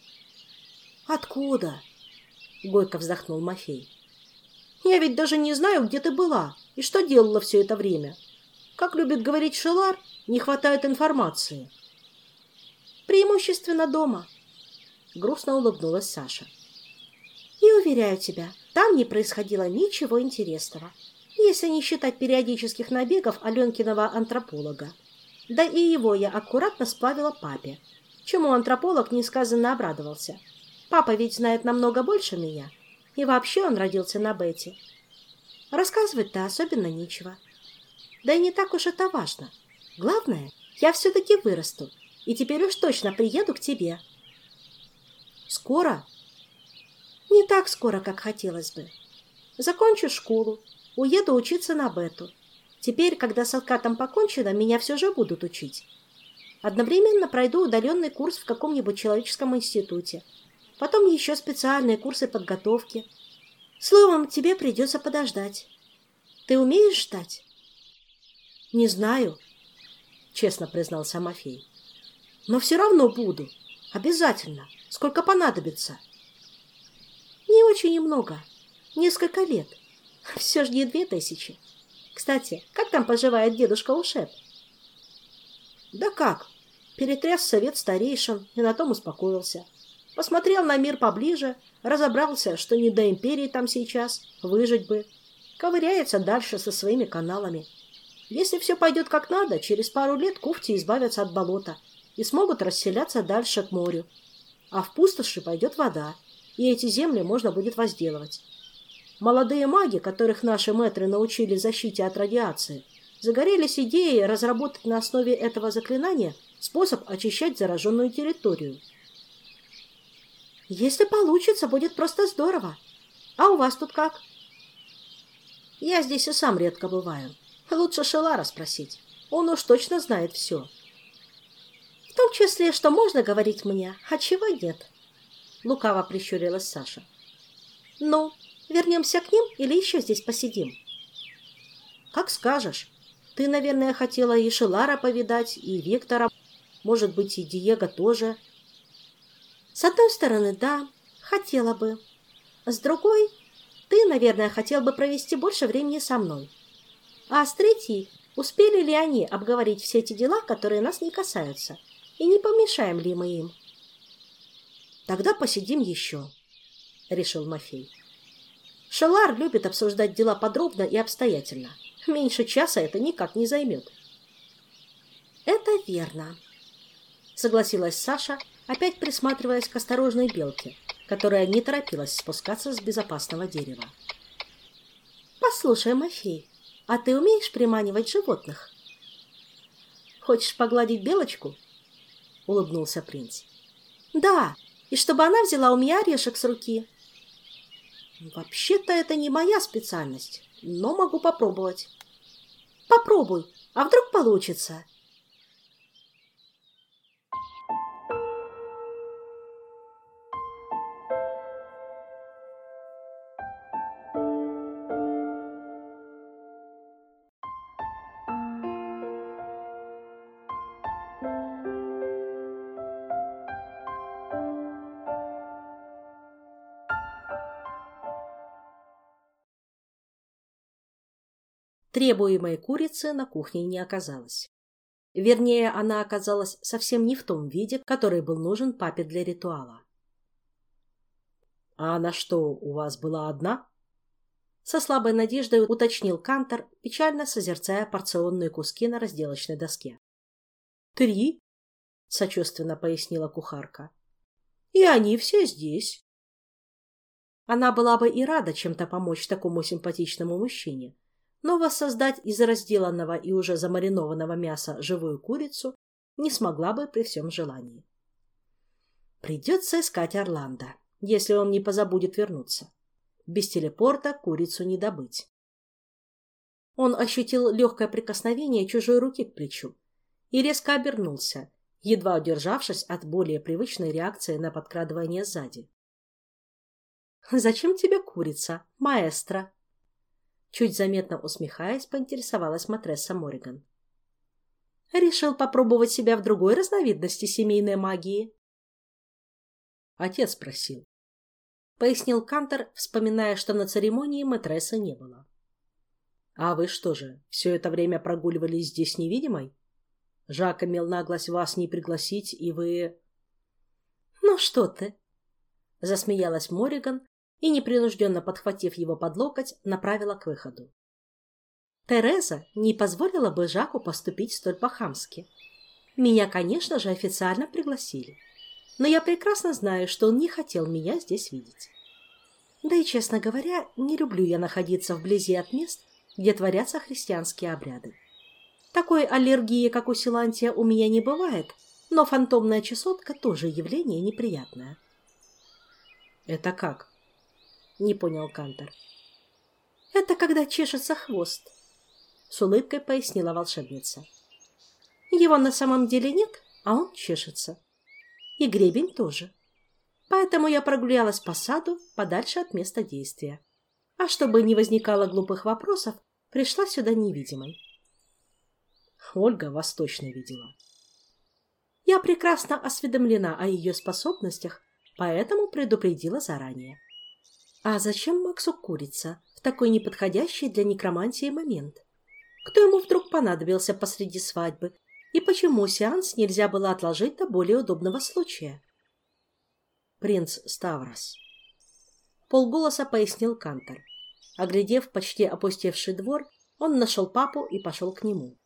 Откуда? Горько вздохнул Мафей. Я ведь даже не знаю, где ты была и что делала все это время. Как любит говорить Шелар, не хватает информации. Преимущественно дома. Грустно улыбнулась Саша. И уверяю тебя, там не происходило ничего интересного, если не считать периодических набегов Аленкиного антрополога. Да и его я аккуратно сплавила папе, чему антрополог несказанно обрадовался. Папа ведь знает намного больше меня, и вообще он родился на Бете. Рассказывать-то особенно нечего. Да и не так уж это важно. Главное, я все-таки вырасту, и теперь уж точно приеду к тебе. Скоро? Не так скоро, как хотелось бы. Закончу школу, уеду учиться на Бету. Теперь, когда с откатом покончено, меня все же будут учить. Одновременно пройду удаленный курс в каком-нибудь человеческом институте. Потом еще специальные курсы подготовки. Словом, тебе придется подождать. Ты умеешь ждать? Не знаю, честно признался Мафей. Но все равно буду. Обязательно. Сколько понадобится. Не очень и много. Несколько лет. Все ж не 2000. Кстати, как там поживает дедушка Ушеп? Да как? Перетряс совет старейшин и на том успокоился. Посмотрел на мир поближе, разобрался, что не до империи там сейчас, выжить бы. Ковыряется дальше со своими каналами. Если все пойдет как надо, через пару лет куфти избавятся от болота и смогут расселяться дальше к морю. А в пустоши пойдет вода, и эти земли можно будет возделывать. Молодые маги, которых наши мэтры научили защите от радиации, загорелись идеей разработать на основе этого заклинания способ очищать зараженную территорию. Если получится, будет просто здорово. А у вас тут как? Я здесь и сам редко бываю. Лучше Шелара спросить. Он уж точно знает все. В том числе, что можно говорить мне, а чего нет. Лукаво прищурилась Саша. Ну, вернемся к ним или еще здесь посидим? Как скажешь. Ты, наверное, хотела и Шелара повидать, и Виктора, может быть, и Диего тоже. С одной стороны, да, хотела бы. С другой, ты, наверное, хотел бы провести больше времени со мной. А с третьей, успели ли они обговорить все эти дела, которые нас не касаются, и не помешаем ли мы им? Тогда посидим еще, решил Мафей. Шелар любит обсуждать дела подробно и обстоятельно. Меньше часа это никак не займет. Это верно, согласилась Саша, опять присматриваясь к осторожной белке, которая не торопилась спускаться с безопасного дерева. «Послушай, Мафей, а ты умеешь приманивать животных?» «Хочешь погладить белочку?» — улыбнулся принц. «Да, и чтобы она взяла у меня орешек с руки». «Вообще-то это не моя специальность, но могу попробовать». «Попробуй, а вдруг получится?» Требуемой курицы на кухне не оказалось. Вернее, она оказалась совсем не в том виде, который был нужен папе для ритуала. «А она что, у вас была одна?» Со слабой надеждой уточнил Кантор, печально созерцая порционные куски на разделочной доске. «3?» — сочувственно пояснила кухарка. «И они все здесь». Она была бы и рада чем-то помочь такому симпатичному мужчине, но воссоздать из разделанного и уже замаринованного мяса живую курицу не смогла бы при всем желании. Придется искать Орландо, если он не позабудет вернуться. Без телепорта курицу не добыть. Он ощутил легкое прикосновение чужой руки к плечу и резко обернулся, едва удержавшись от более привычной реакции на подкрадывание сзади. «Зачем тебе курица, маэстро?» Чуть заметно усмехаясь, поинтересовалась матресса Морриган. «Решил попробовать себя в другой разновидности семейной магии?» «Отец просил», — пояснил Кантор, вспоминая, что на церемонии матрессы не было. «А вы что же, все это время прогуливались здесь невидимой? Жак имел наглость вас не пригласить, и вы...» «Ну что ты?» — засмеялась Морриган и, непринужденно подхватив его под локоть, направила к выходу. Тереза не позволила бы Жаку поступить столь по-хамски. Меня, конечно же, официально пригласили, но я прекрасно знаю, что он не хотел меня здесь видеть. Да и, честно говоря, не люблю я находиться вблизи от мест, где творятся христианские обряды. Такой аллергии, как у Силантия, у меня не бывает, но фантомная чесотка тоже явление неприятное. «Это как?» — не понял Кантор. «Это когда чешется хвост», — с улыбкой пояснила волшебница. «Его на самом деле нет, а он чешется. И гребень тоже. Поэтому я прогулялась по саду подальше от места действия. А чтобы не возникало глупых вопросов, пришла сюда невидимой». «Ольга вас точно видела». «Я прекрасно осведомлена о ее способностях, поэтому предупредила заранее. А зачем Максу курица в такой неподходящий для некромантии момент? Кто ему вдруг понадобился посреди свадьбы? И почему сеанс нельзя было отложить до более удобного случая?» «Принц Ставрос», — полголоса пояснил Кантор. Оглядев почти опустевший двор, он нашел папу и пошел к нему.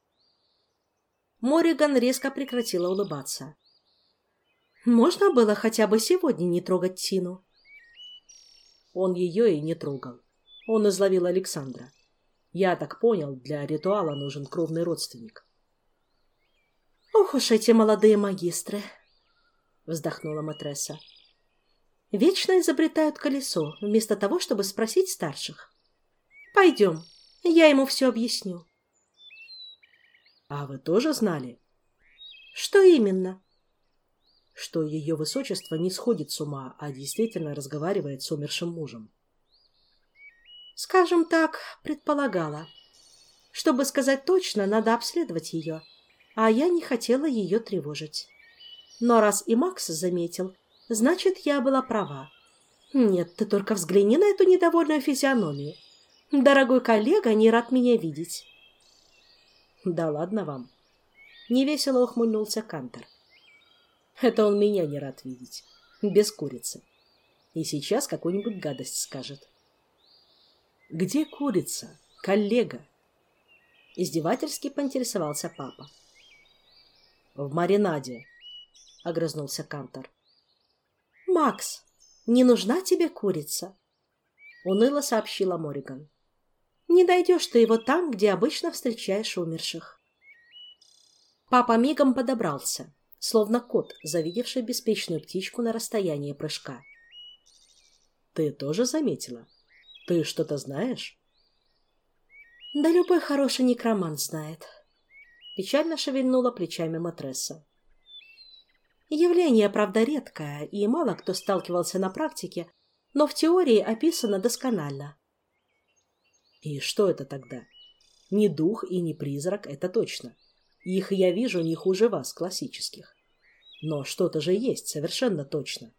Морриган резко прекратила улыбаться. «Можно было хотя бы сегодня не трогать Тину?» Он ее и не трогал. Он изловил Александра. Я так понял, для ритуала нужен кровный родственник. «Ох уж эти молодые магистры!» — вздохнула матресса. «Вечно изобретают колесо, вместо того, чтобы спросить старших. Пойдем, я ему все объясню». «А вы тоже знали?» «Что именно?» «Что ее высочество не сходит с ума, а действительно разговаривает с умершим мужем». «Скажем так, предполагала. Чтобы сказать точно, надо обследовать ее, а я не хотела ее тревожить. Но раз и Макс заметил, значит, я была права. Нет, ты только взгляни на эту недовольную физиономию. Дорогой коллега не рад меня видеть». «Да ладно вам», — невесело ухмыльнулся Кантор. «Это он меня не рад видеть, без курицы. И сейчас какую-нибудь гадость скажет». «Где курица, коллега?» — издевательски поинтересовался папа. «В маринаде», — огрызнулся Кантор. «Макс, Не нужна тебе курица, — уныло сообщила Мориган. Не найдешь ты его там, где обычно встречаешь умерших. Папа мигом подобрался, словно кот, завидевший беспечную птичку на расстоянии прыжка. Ты тоже заметила? Ты что-то знаешь? Да любой хороший некромант знает. Печально шевельнула плечами матресса. Явление, правда, редкое, и мало кто сталкивался на практике, но в теории описано досконально. И что это тогда? Не дух и не призрак, это точно. Их я вижу не хуже вас, классических. Но что-то же есть, совершенно точно.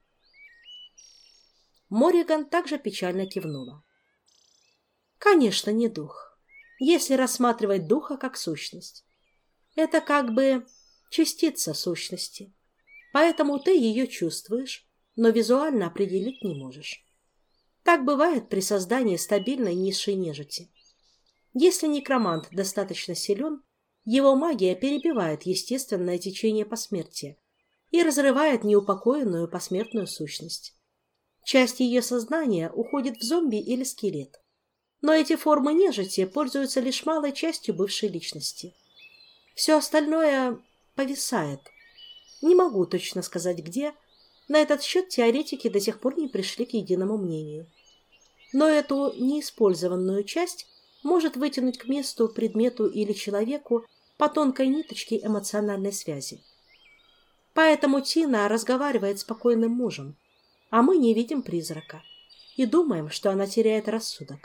Мориган также печально кивнула. Конечно, не дух, если рассматривать духа как сущность. Это как бы частица сущности, поэтому ты ее чувствуешь, но визуально определить не можешь. Так бывает при создании стабильной низшей нежити. Если некромант достаточно силен, его магия перебивает естественное течение посмертия и разрывает неупокоенную посмертную сущность. Часть ее сознания уходит в зомби или скелет. Но эти формы нежити пользуются лишь малой частью бывшей личности. Все остальное повисает. Не могу точно сказать где. На этот счет теоретики до сих пор не пришли к единому мнению. Но эту неиспользованную часть может вытянуть к месту, предмету или человеку по тонкой ниточке эмоциональной связи. Поэтому Тина разговаривает с покойным мужем, а мы не видим призрака и думаем, что она теряет рассудок.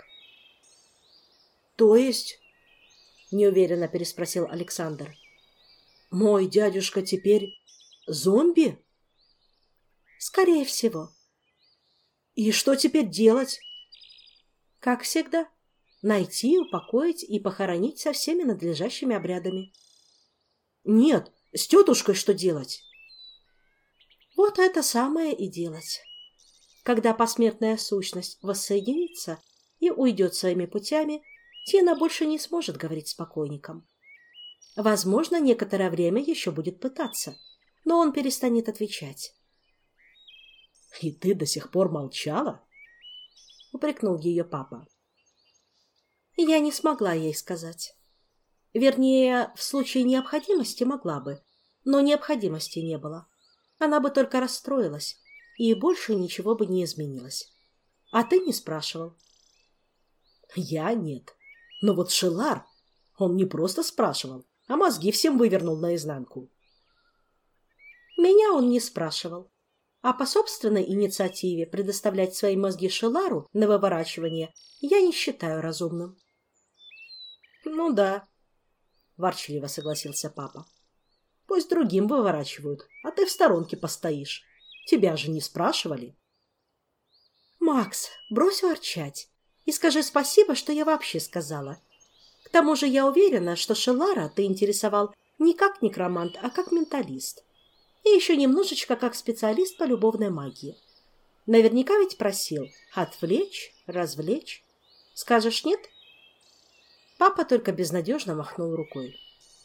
— То есть? — неуверенно переспросил Александр. — Мой дядюшка теперь зомби? — Скорее всего. — И что теперь делать? — Как всегда, найти, упокоить и похоронить со всеми надлежащими обрядами. — Нет, с тетушкой что делать? — Вот это самое и делать. Когда посмертная сущность воссоединится и уйдет своими путями, Тина больше не сможет говорить с покойником. Возможно, некоторое время еще будет пытаться, но он перестанет отвечать. — И ты до сих пор молчала? — упрекнул ее папа. Я не смогла ей сказать. Вернее, в случае необходимости могла бы, но необходимости не было. Она бы только расстроилась, и больше ничего бы не изменилось. А ты не спрашивал. — Я нет. Но вот Шелар, он не просто спрашивал, а мозги всем вывернул наизнанку. Меня он не спрашивал. А по собственной инициативе предоставлять свои мозги Шелару на выворачивание я не считаю разумным. — Ну да, — ворчливо согласился папа. — Пусть другим выворачивают, а ты в сторонке постоишь. Тебя же не спрашивали. — Макс, брось ворчать и скажи спасибо, что я вообще сказала. К тому же я уверена, что Шелара ты интересовал не как некромант, а как менталист. И еще немножечко как специалист по любовной магии. Наверняка ведь просил отвлечь, развлечь. Скажешь нет? Папа только безнадежно махнул рукой.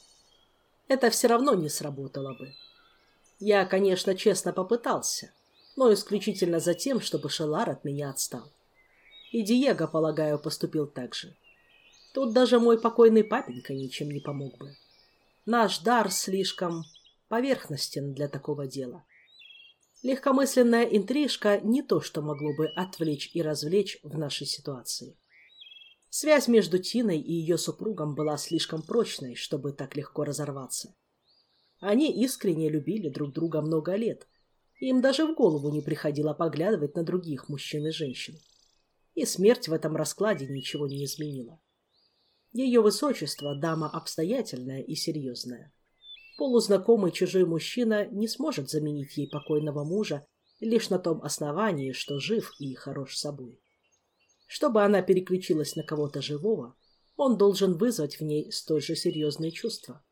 Это все равно не сработало бы. Я, конечно, честно попытался, но исключительно за тем, чтобы Шелар от меня отстал. И Диего, полагаю, поступил так же. Тут даже мой покойный папенька ничем не помог бы. Наш дар слишком поверхностен для такого дела. Легкомысленная интрижка не то, что могло бы отвлечь и развлечь в нашей ситуации. Связь между Тиной и ее супругом была слишком прочной, чтобы так легко разорваться. Они искренне любили друг друга много лет. Им даже в голову не приходило поглядывать на других мужчин и женщин. И смерть в этом раскладе ничего не изменила. Ее высочество – дама обстоятельная и серьезная. Полузнакомый чужой мужчина не сможет заменить ей покойного мужа лишь на том основании, что жив и хорош собой. Чтобы она переключилась на кого-то живого, он должен вызвать в ней столь же серьезные чувства.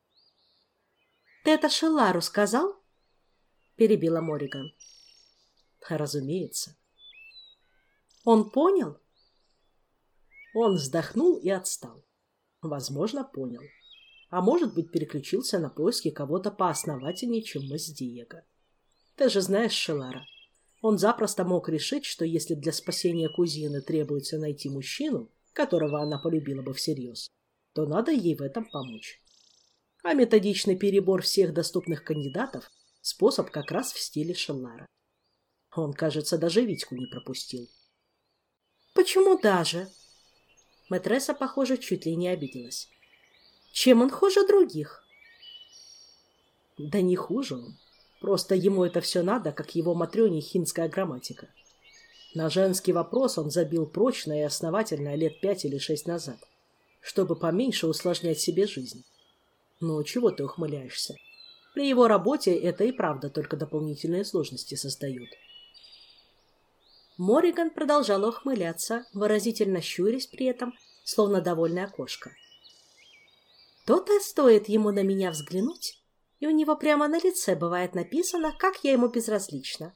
— Ты это Шелару сказал? — перебила Мориган. — Разумеется. — Он понял? Он вздохнул и отстал. Возможно, понял. А может быть, переключился на поиски кого-то поосновательнее, чем мы с Диего. Ты же знаешь Шелара. Он запросто мог решить, что если для спасения кузины требуется найти мужчину, которого она полюбила бы всерьез, то надо ей в этом помочь. А методичный перебор всех доступных кандидатов – способ как раз в стиле Шеллара. Он, кажется, даже Витьку не пропустил. Почему даже? Мэтресса, похоже, чуть ли не обиделась. Чем он хуже других? Да не хуже он. Просто ему это все надо, как его Матрёне хинская грамматика. На женский вопрос он забил прочно и основательно лет 5 или 6 назад, чтобы поменьше усложнять себе жизнь. Ну, чего ты ухмыляешься? При его работе это и правда только дополнительные сложности создает. Морриган продолжала ухмыляться, выразительно щурясь при этом, словно довольная кошка. То-то стоит ему на меня взглянуть, и у него прямо на лице бывает написано, как я ему безразлична.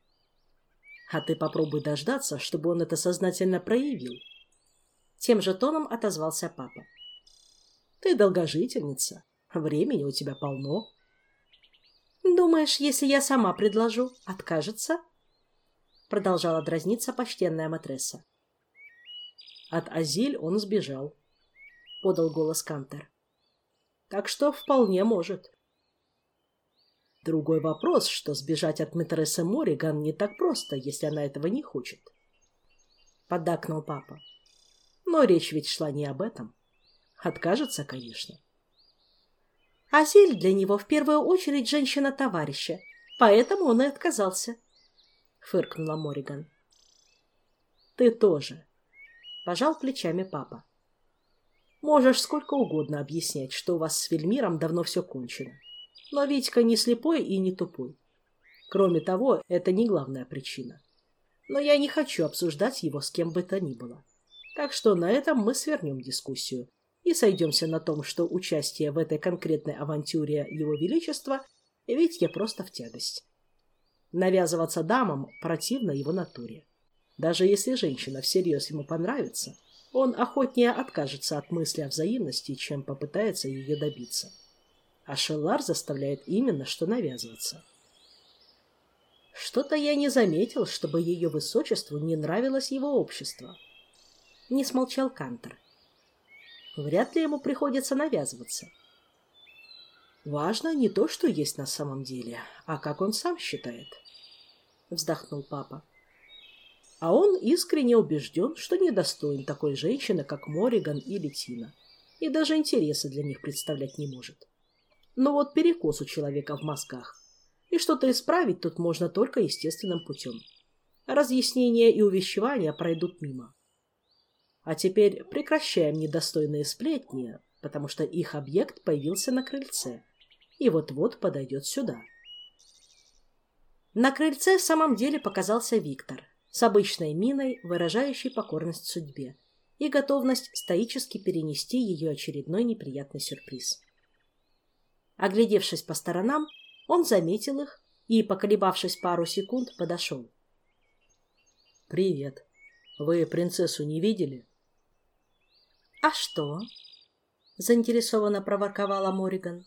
А ты попробуй дождаться, чтобы он это сознательно проявил. Тем же тоном отозвался папа. Ты долгожительница, времени у тебя полно. Думаешь, если я сама предложу, откажется? Продолжала дразниться почтенная матресса. От Азиль он сбежал, подал голос Кантер. Так что вполне может. Другой вопрос, что сбежать от мэтрессы Морриган не так просто, если она этого не хочет. Поддакнул папа. Но речь ведь шла не об этом. Откажется, конечно. Азиль для него в первую очередь женщина-товарища, поэтому он и отказался. Фыркнула Морриган. Ты тоже. Пожал плечами папа. Можешь сколько угодно объяснять, что у вас с Вельмиром давно все кончено. Но Витька не слепой и не тупой. Кроме того, это не главная причина. Но я не хочу обсуждать его с кем бы то ни было. Так что на этом мы свернем дискуссию и сойдемся на том, что участие в этой конкретной авантюре Его Величества Витьке просто в тягость. Навязываться дамам противно его натуре. Даже если женщина всерьез ему понравится, он охотнее откажется от мысли о взаимности, чем попытается ее добиться. А Шеллар заставляет именно что навязываться. Что-то я не заметил, чтобы ее высочеству не нравилось его общество. Не смолчал Кантер. Вряд ли ему приходится навязываться. Важно не то, что есть на самом деле, а как он сам считает. Вздохнул папа. А он искренне убежден, что недостоин такой женщины, как Морриган или Тина, и даже интереса для них представлять не может. Но вот перекос у человека в мозгах, и что-то исправить тут можно только естественным путем. Разъяснения и увещевания пройдут мимо. А теперь прекращаем недостойные сплетни, потому что их объект появился на крыльце и вот-вот подойдет сюда. На крыльце в самом деле показался Виктор, с обычной миной, выражающей покорность судьбе и готовность стоически перенести ее очередной неприятный сюрприз. Оглядевшись по сторонам, он заметил их и, поколебавшись пару секунд, подошел. «Привет. Вы принцессу не видели?» «А что?» — заинтересованно проворковала Морриган.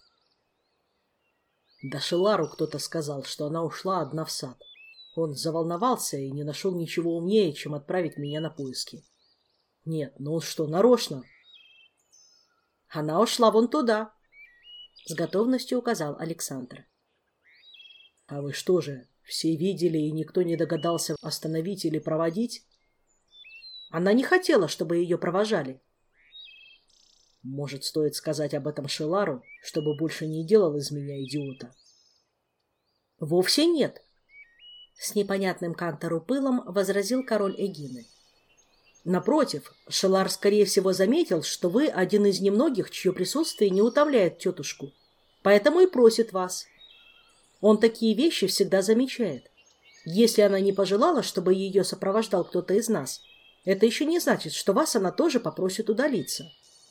Да Шеллару кто-то сказал, что она ушла одна в сад. Он заволновался и не нашел ничего умнее, чем отправить меня на поиски. Нет, ну он что, нарочно? Она ушла вон туда, — с готовностью указал Александр. А вы что же, все видели и никто не догадался остановить или проводить? Она не хотела, чтобы ее провожали. Может, стоит сказать об этом Шеллару, чтобы больше не делал из меня идиота? Вовсе нет. С непонятным Кантору пылом возразил король Эгины. Напротив, Шеллар, скорее всего, заметил, что вы один из немногих, чье присутствие не утомляет тетушку, поэтому и просит вас. Он такие вещи всегда замечает. Если она не пожелала, чтобы ее сопровождал кто-то из нас, это еще не значит, что вас она тоже попросит удалиться.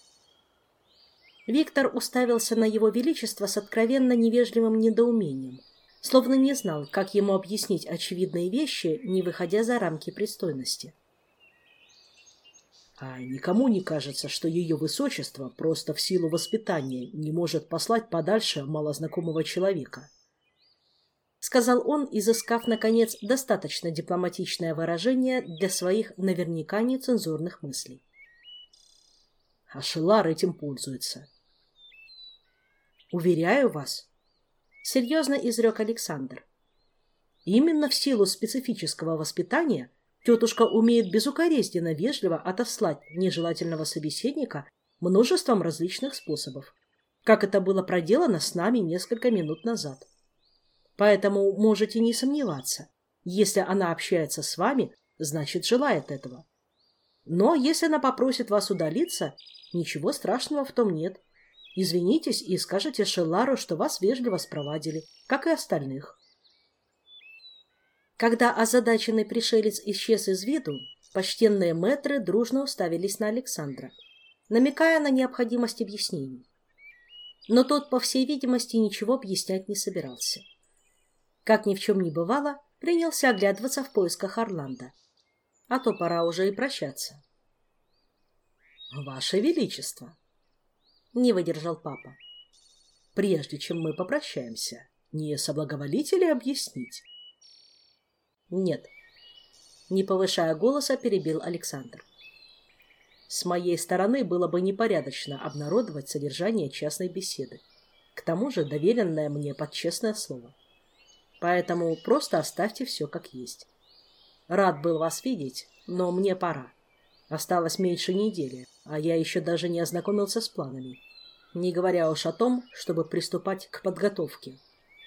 Виктор уставился на его величество с откровенно невежливым недоумением, словно не знал, как ему объяснить очевидные вещи, не выходя за рамки пристойности. А никому не кажется, что ее высочество просто в силу воспитания не может послать подальше малознакомого человека? сказал он, изыскав, наконец, достаточно дипломатичное выражение для своих наверняка нецензурных мыслей. А Шелар этим пользуется. Уверяю вас, серьезно изрек Александр. Именно в силу специфического воспитания тетушка умеет безукоризненно вежливо отослать нежелательного собеседника множеством различных способов, как это было проделано с нами несколько минут назад. Поэтому можете не сомневаться, если она общается с вами, значит, желает этого. Но если она попросит вас удалиться, ничего страшного в том нет. Извинитесь и скажете Шеллару, что вас вежливо спровадили, как и остальных. Когда озадаченный пришелец исчез из виду, почтенные мэтры дружно уставились на Александра, намекая на необходимость объяснений. Но тот, по всей видимости, ничего объяснять не собирался. Как ни в чем не бывало, принялся оглядываться в поисках Орландо. А то пора уже и прощаться. «Ваше Величество!» — не выдержал папа. «Прежде чем мы попрощаемся, не соблаговолите ли объяснить?» «Нет», — не повышая голоса, перебил Александр. «С моей стороны было бы непорядочно обнародовать содержание частной беседы, к тому же доверенное мне под честное слово. Поэтому просто оставьте все как есть. Рад был вас видеть, но мне пора. Осталось меньше недели, а я еще даже не ознакомился с планами, не говоря уж о том, чтобы приступать к подготовке.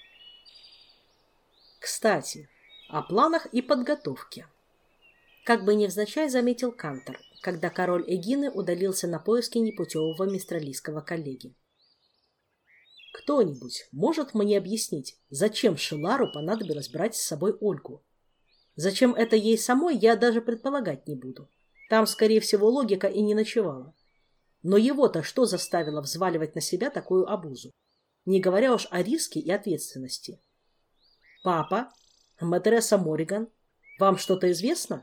Кстати, о планах и подготовке. Как бы невзначай заметил Кантор, когда король Эгины удалился на поиски непутевого мистралийского коллеги. Кто-нибудь может мне объяснить, зачем Шелару понадобилось брать с собой Ольгу? Зачем это ей самой, я даже предполагать не буду. Там, скорее всего, логика и не ночевала. Но его-то что заставило взваливать на себя такую обузу? Не говоря уж о риске и ответственности. Папа, мэтресса Морриган, вам что-то известно?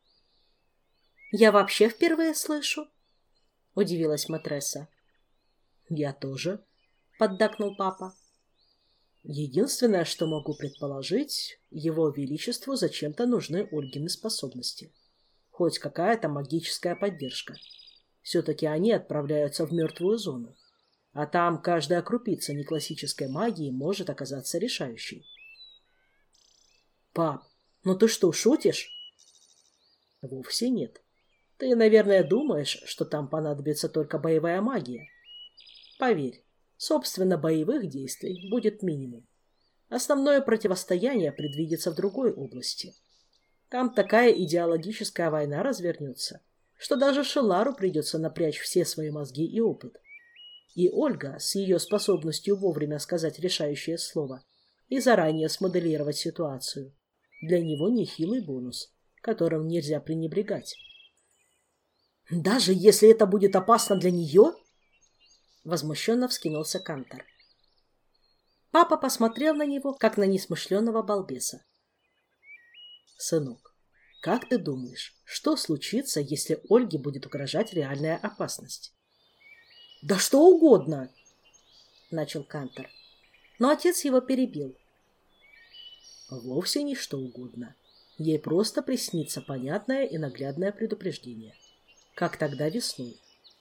Я вообще впервые слышу, удивилась мэтресса. Я тоже, поддакнул папа. Единственное, что могу предположить, его величеству зачем-то нужны Ольгины способности. Хоть какая-то магическая поддержка. Все-таки они отправляются в мертвую зону. А там каждая крупица неклассической магии может оказаться решающей. Пап, ну ты что, шутишь? Вовсе нет. Ты, наверное, думаешь, что там понадобится только боевая магия. Поверь, собственно, боевых действий будет минимум. Основное противостояние предвидится в другой области. Там такая идеологическая война развернется, что даже Шелару придется напрячь все свои мозги и опыт. И Ольга, с ее способностью вовремя сказать решающее слово и заранее смоделировать ситуацию, для него нехилый бонус, которым нельзя пренебрегать. «Даже если это будет опасно для нее?» Возмущенно вскинулся Кантор. Папа посмотрел на него, как на несмышленного балбеса. «Сынок, как ты думаешь, что случится, если Ольге будет угрожать реальная опасность?» «Да что угодно!» — начал Кантор. Но отец его перебил. «Вовсе не что угодно. Ей просто приснится понятное и наглядное предупреждение. Как тогда весной.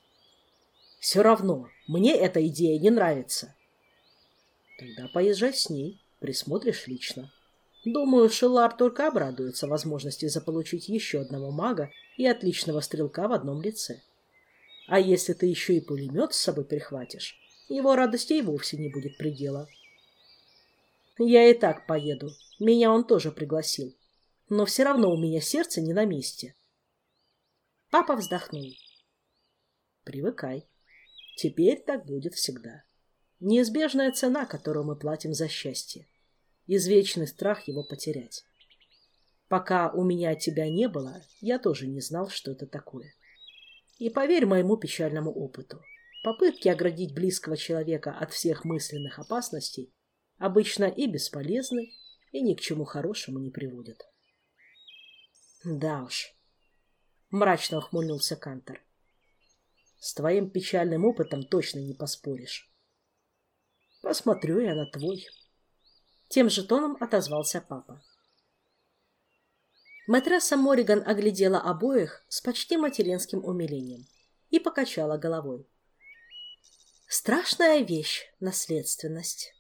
Все равно, мне эта идея не нравится. Тогда поезжай с ней, присмотришь лично. Думаю, Шелар только обрадуется возможности заполучить еще одного мага и отличного стрелка в одном лице. А если ты еще и пулемет с собой прихватишь, его радости и вовсе не будет предела. Я и так поеду, меня он тоже пригласил, но все равно у меня сердце не на месте. Папа вздохнул. Привыкай. Теперь так будет всегда. Неизбежная цена, которую мы платим за счастье. Извечный страх его потерять. Пока у меня тебя не было, я тоже не знал, что это такое. И поверь моему печальному опыту, попытки оградить близкого человека от всех мысленных опасностей обычно и бесполезны, и ни к чему хорошему не приводят. Да уж, мрачно ухмыльнулся Кантор. С твоим печальным опытом точно не поспоришь. Посмотрю я на твой. Тем же тоном отозвался папа. Мэтресса Морриган оглядела обоих с почти материнским умилением и покачала головой. Страшная вещь — наследственность.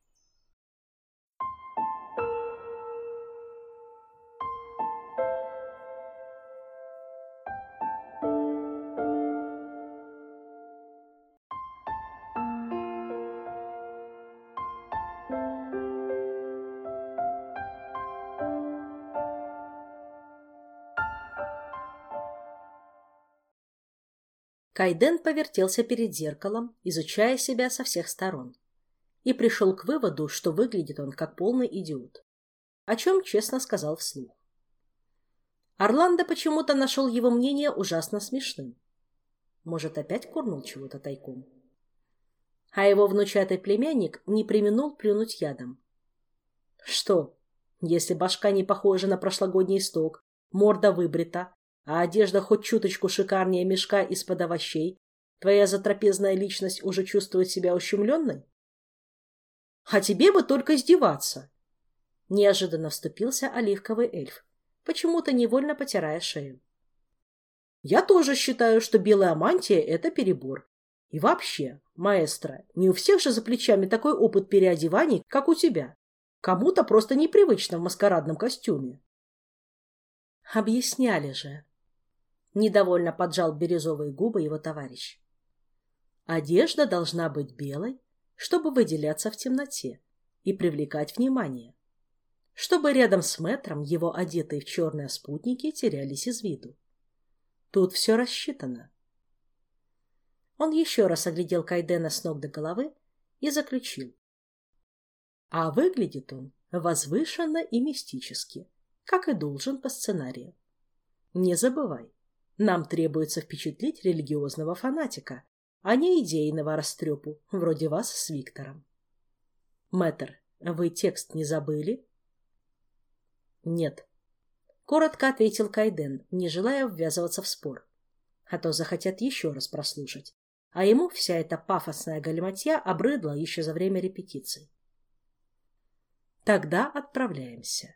Кайден повертелся перед зеркалом, изучая себя со всех сторон, и пришел к выводу, что выглядит он как полный идиот, о чем честно сказал вслух. Орландо почему-то нашел его мнение ужасно смешным. Может, опять курнул чего-то тайком? А его внучатый племянник не преминул плюнуть ядом. Что, если башка не похожа на прошлогодний сток, морда выбрита, а одежда хоть чуточку шикарнее мешка из-под овощей, твоя затрапезная личность уже чувствует себя ущемленной? А тебе бы только издеваться! Неожиданно вступился оливковый эльф, почему-то невольно потирая шею. Я тоже считаю, что белая мантия — это перебор. И вообще, маэстро, не у всех же за плечами такой опыт переодеваний, как у тебя. Кому-то просто непривычно в маскарадном костюме. Объясняли же. Недовольно поджал бирюзовые губы его товарищ. Одежда должна быть белой, чтобы выделяться в темноте и привлекать внимание, чтобы рядом с мэтром его одетые в черные спутники терялись из виду. Тут все рассчитано. Он еще раз оглядел Кайдена с ног до головы и заключил. А выглядит он возвышенно и мистически, как и должен по сценарию. Не забывай, нам требуется впечатлить религиозного фанатика, а не идейного растрепу, вроде вас с Виктором. Мэтр, вы текст не забыли? Нет. Коротко ответил Кайден, не желая ввязываться в спор. А то захотят еще раз прослушать. А ему вся эта пафосная галиматья обрыдла еще за время репетиций. Тогда отправляемся.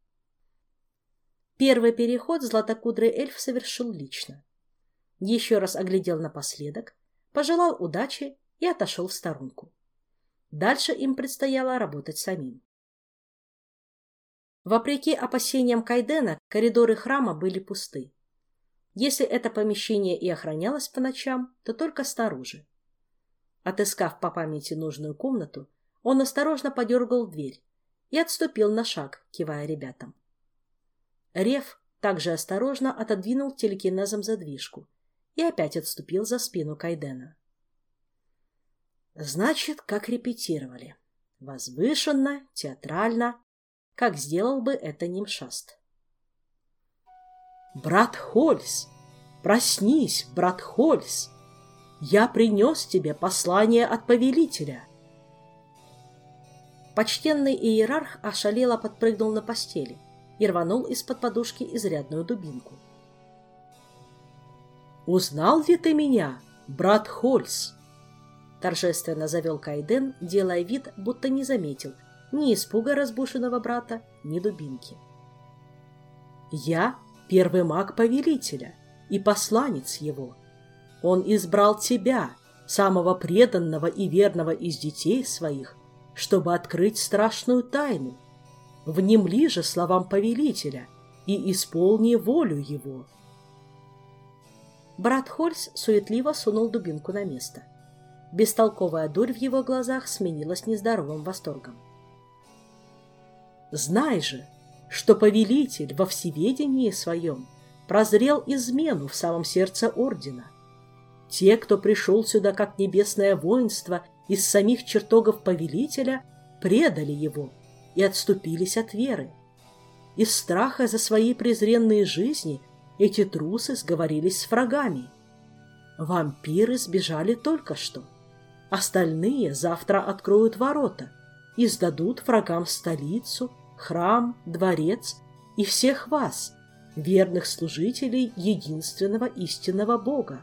Первый переход златокудрый эльф совершил лично. Еще раз оглядел напоследок, пожелал удачи и отошел в сторонку. Дальше им предстояло работать самим. Вопреки опасениям Кайдена, коридоры храма были пусты. Если это помещение и охранялось по ночам, то только снаружи. Отыскав по памяти нужную комнату, он осторожно подергал дверь и отступил на шаг, кивая ребятам. Рев также осторожно отодвинул телекинезом задвижку и опять отступил за спину Кайдена. Значит, как репетировали. Возвышенно, театрально, как сделал бы это Нимшаст. «Брат Хольс! Проснись, брат Хольс! Я принес тебе послание от повелителя!» Почтенный иерарх ошалело подпрыгнул на постели и рванул из-под подушки изрядную дубинку. «Узнал ли ты меня, брат Хольс?» Торжественно завел Кайден, делая вид, будто не заметил ни испуга разбушенного брата, ни дубинки. «Я первый маг повелителя и посланец его. Он избрал тебя, самого преданного и верного из детей своих, чтобы открыть страшную тайну. Внемли же словам повелителя и исполни волю его». Брат Хольс суетливо сунул дубинку на место. Бестолковая дурь в его глазах сменилась нездоровым восторгом. «Знай же, что повелитель во всеведении своем прозрел измену в самом сердце ордена. Те, кто пришел сюда как небесное воинство из самих чертогов повелителя, предали его и отступились от веры. Из страха за свои презренные жизни эти трусы сговорились с врагами. Вампиры сбежали только что. Остальные завтра откроют ворота и сдадут врагам столицу, храм, дворец и всех вас, верных служителей единственного истинного Бога.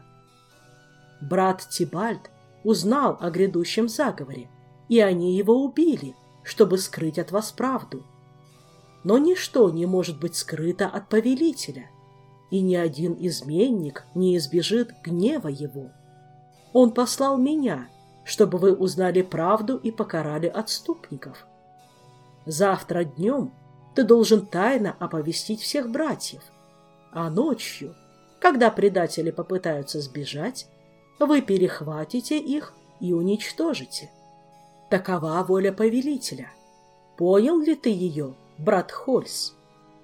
Брат Тибальд узнал о грядущем заговоре, и они его убили, чтобы скрыть от вас правду. Но ничто не может быть скрыто от повелителя, и ни один изменник не избежит гнева его. Он послал меня, чтобы вы узнали правду и покарали отступников. Завтра днем ты должен тайно оповестить всех братьев, а ночью, когда предатели попытаются сбежать, вы перехватите их и уничтожите. Такова воля повелителя. Понял ли ты ее, брат Хольс?»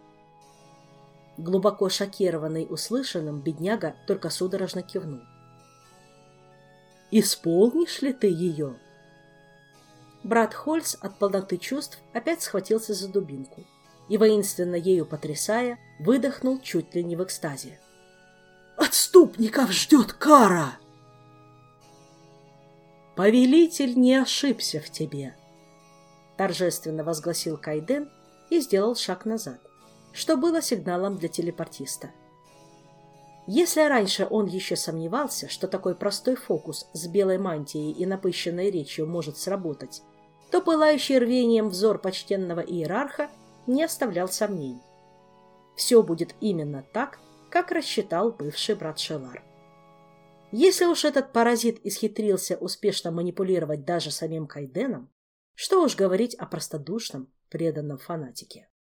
Глубоко шокированный услышанным, бедняга только судорожно кивнул. «Исполнишь ли ты ее?» Брат Хольс от полноты чувств опять схватился за дубинку и, воинственно ею потрясая, выдохнул чуть ли не в экстазе. «Отступников ждет кара!» «Повелитель не ошибся в тебе», — торжественно возгласил Кайден и сделал шаг назад, что было сигналом для телепортиста. Если раньше он еще сомневался, что такой простой фокус с белой мантией и напыщенной речью может сработать, то пылающий рвением взор почтенного иерарха не оставлял сомнений. Все будет именно так, как рассчитал бывший брат Шелар. Если уж этот паразит исхитрился успешно манипулировать даже самим Кайденом, что уж говорить о простодушном, преданном фанатике.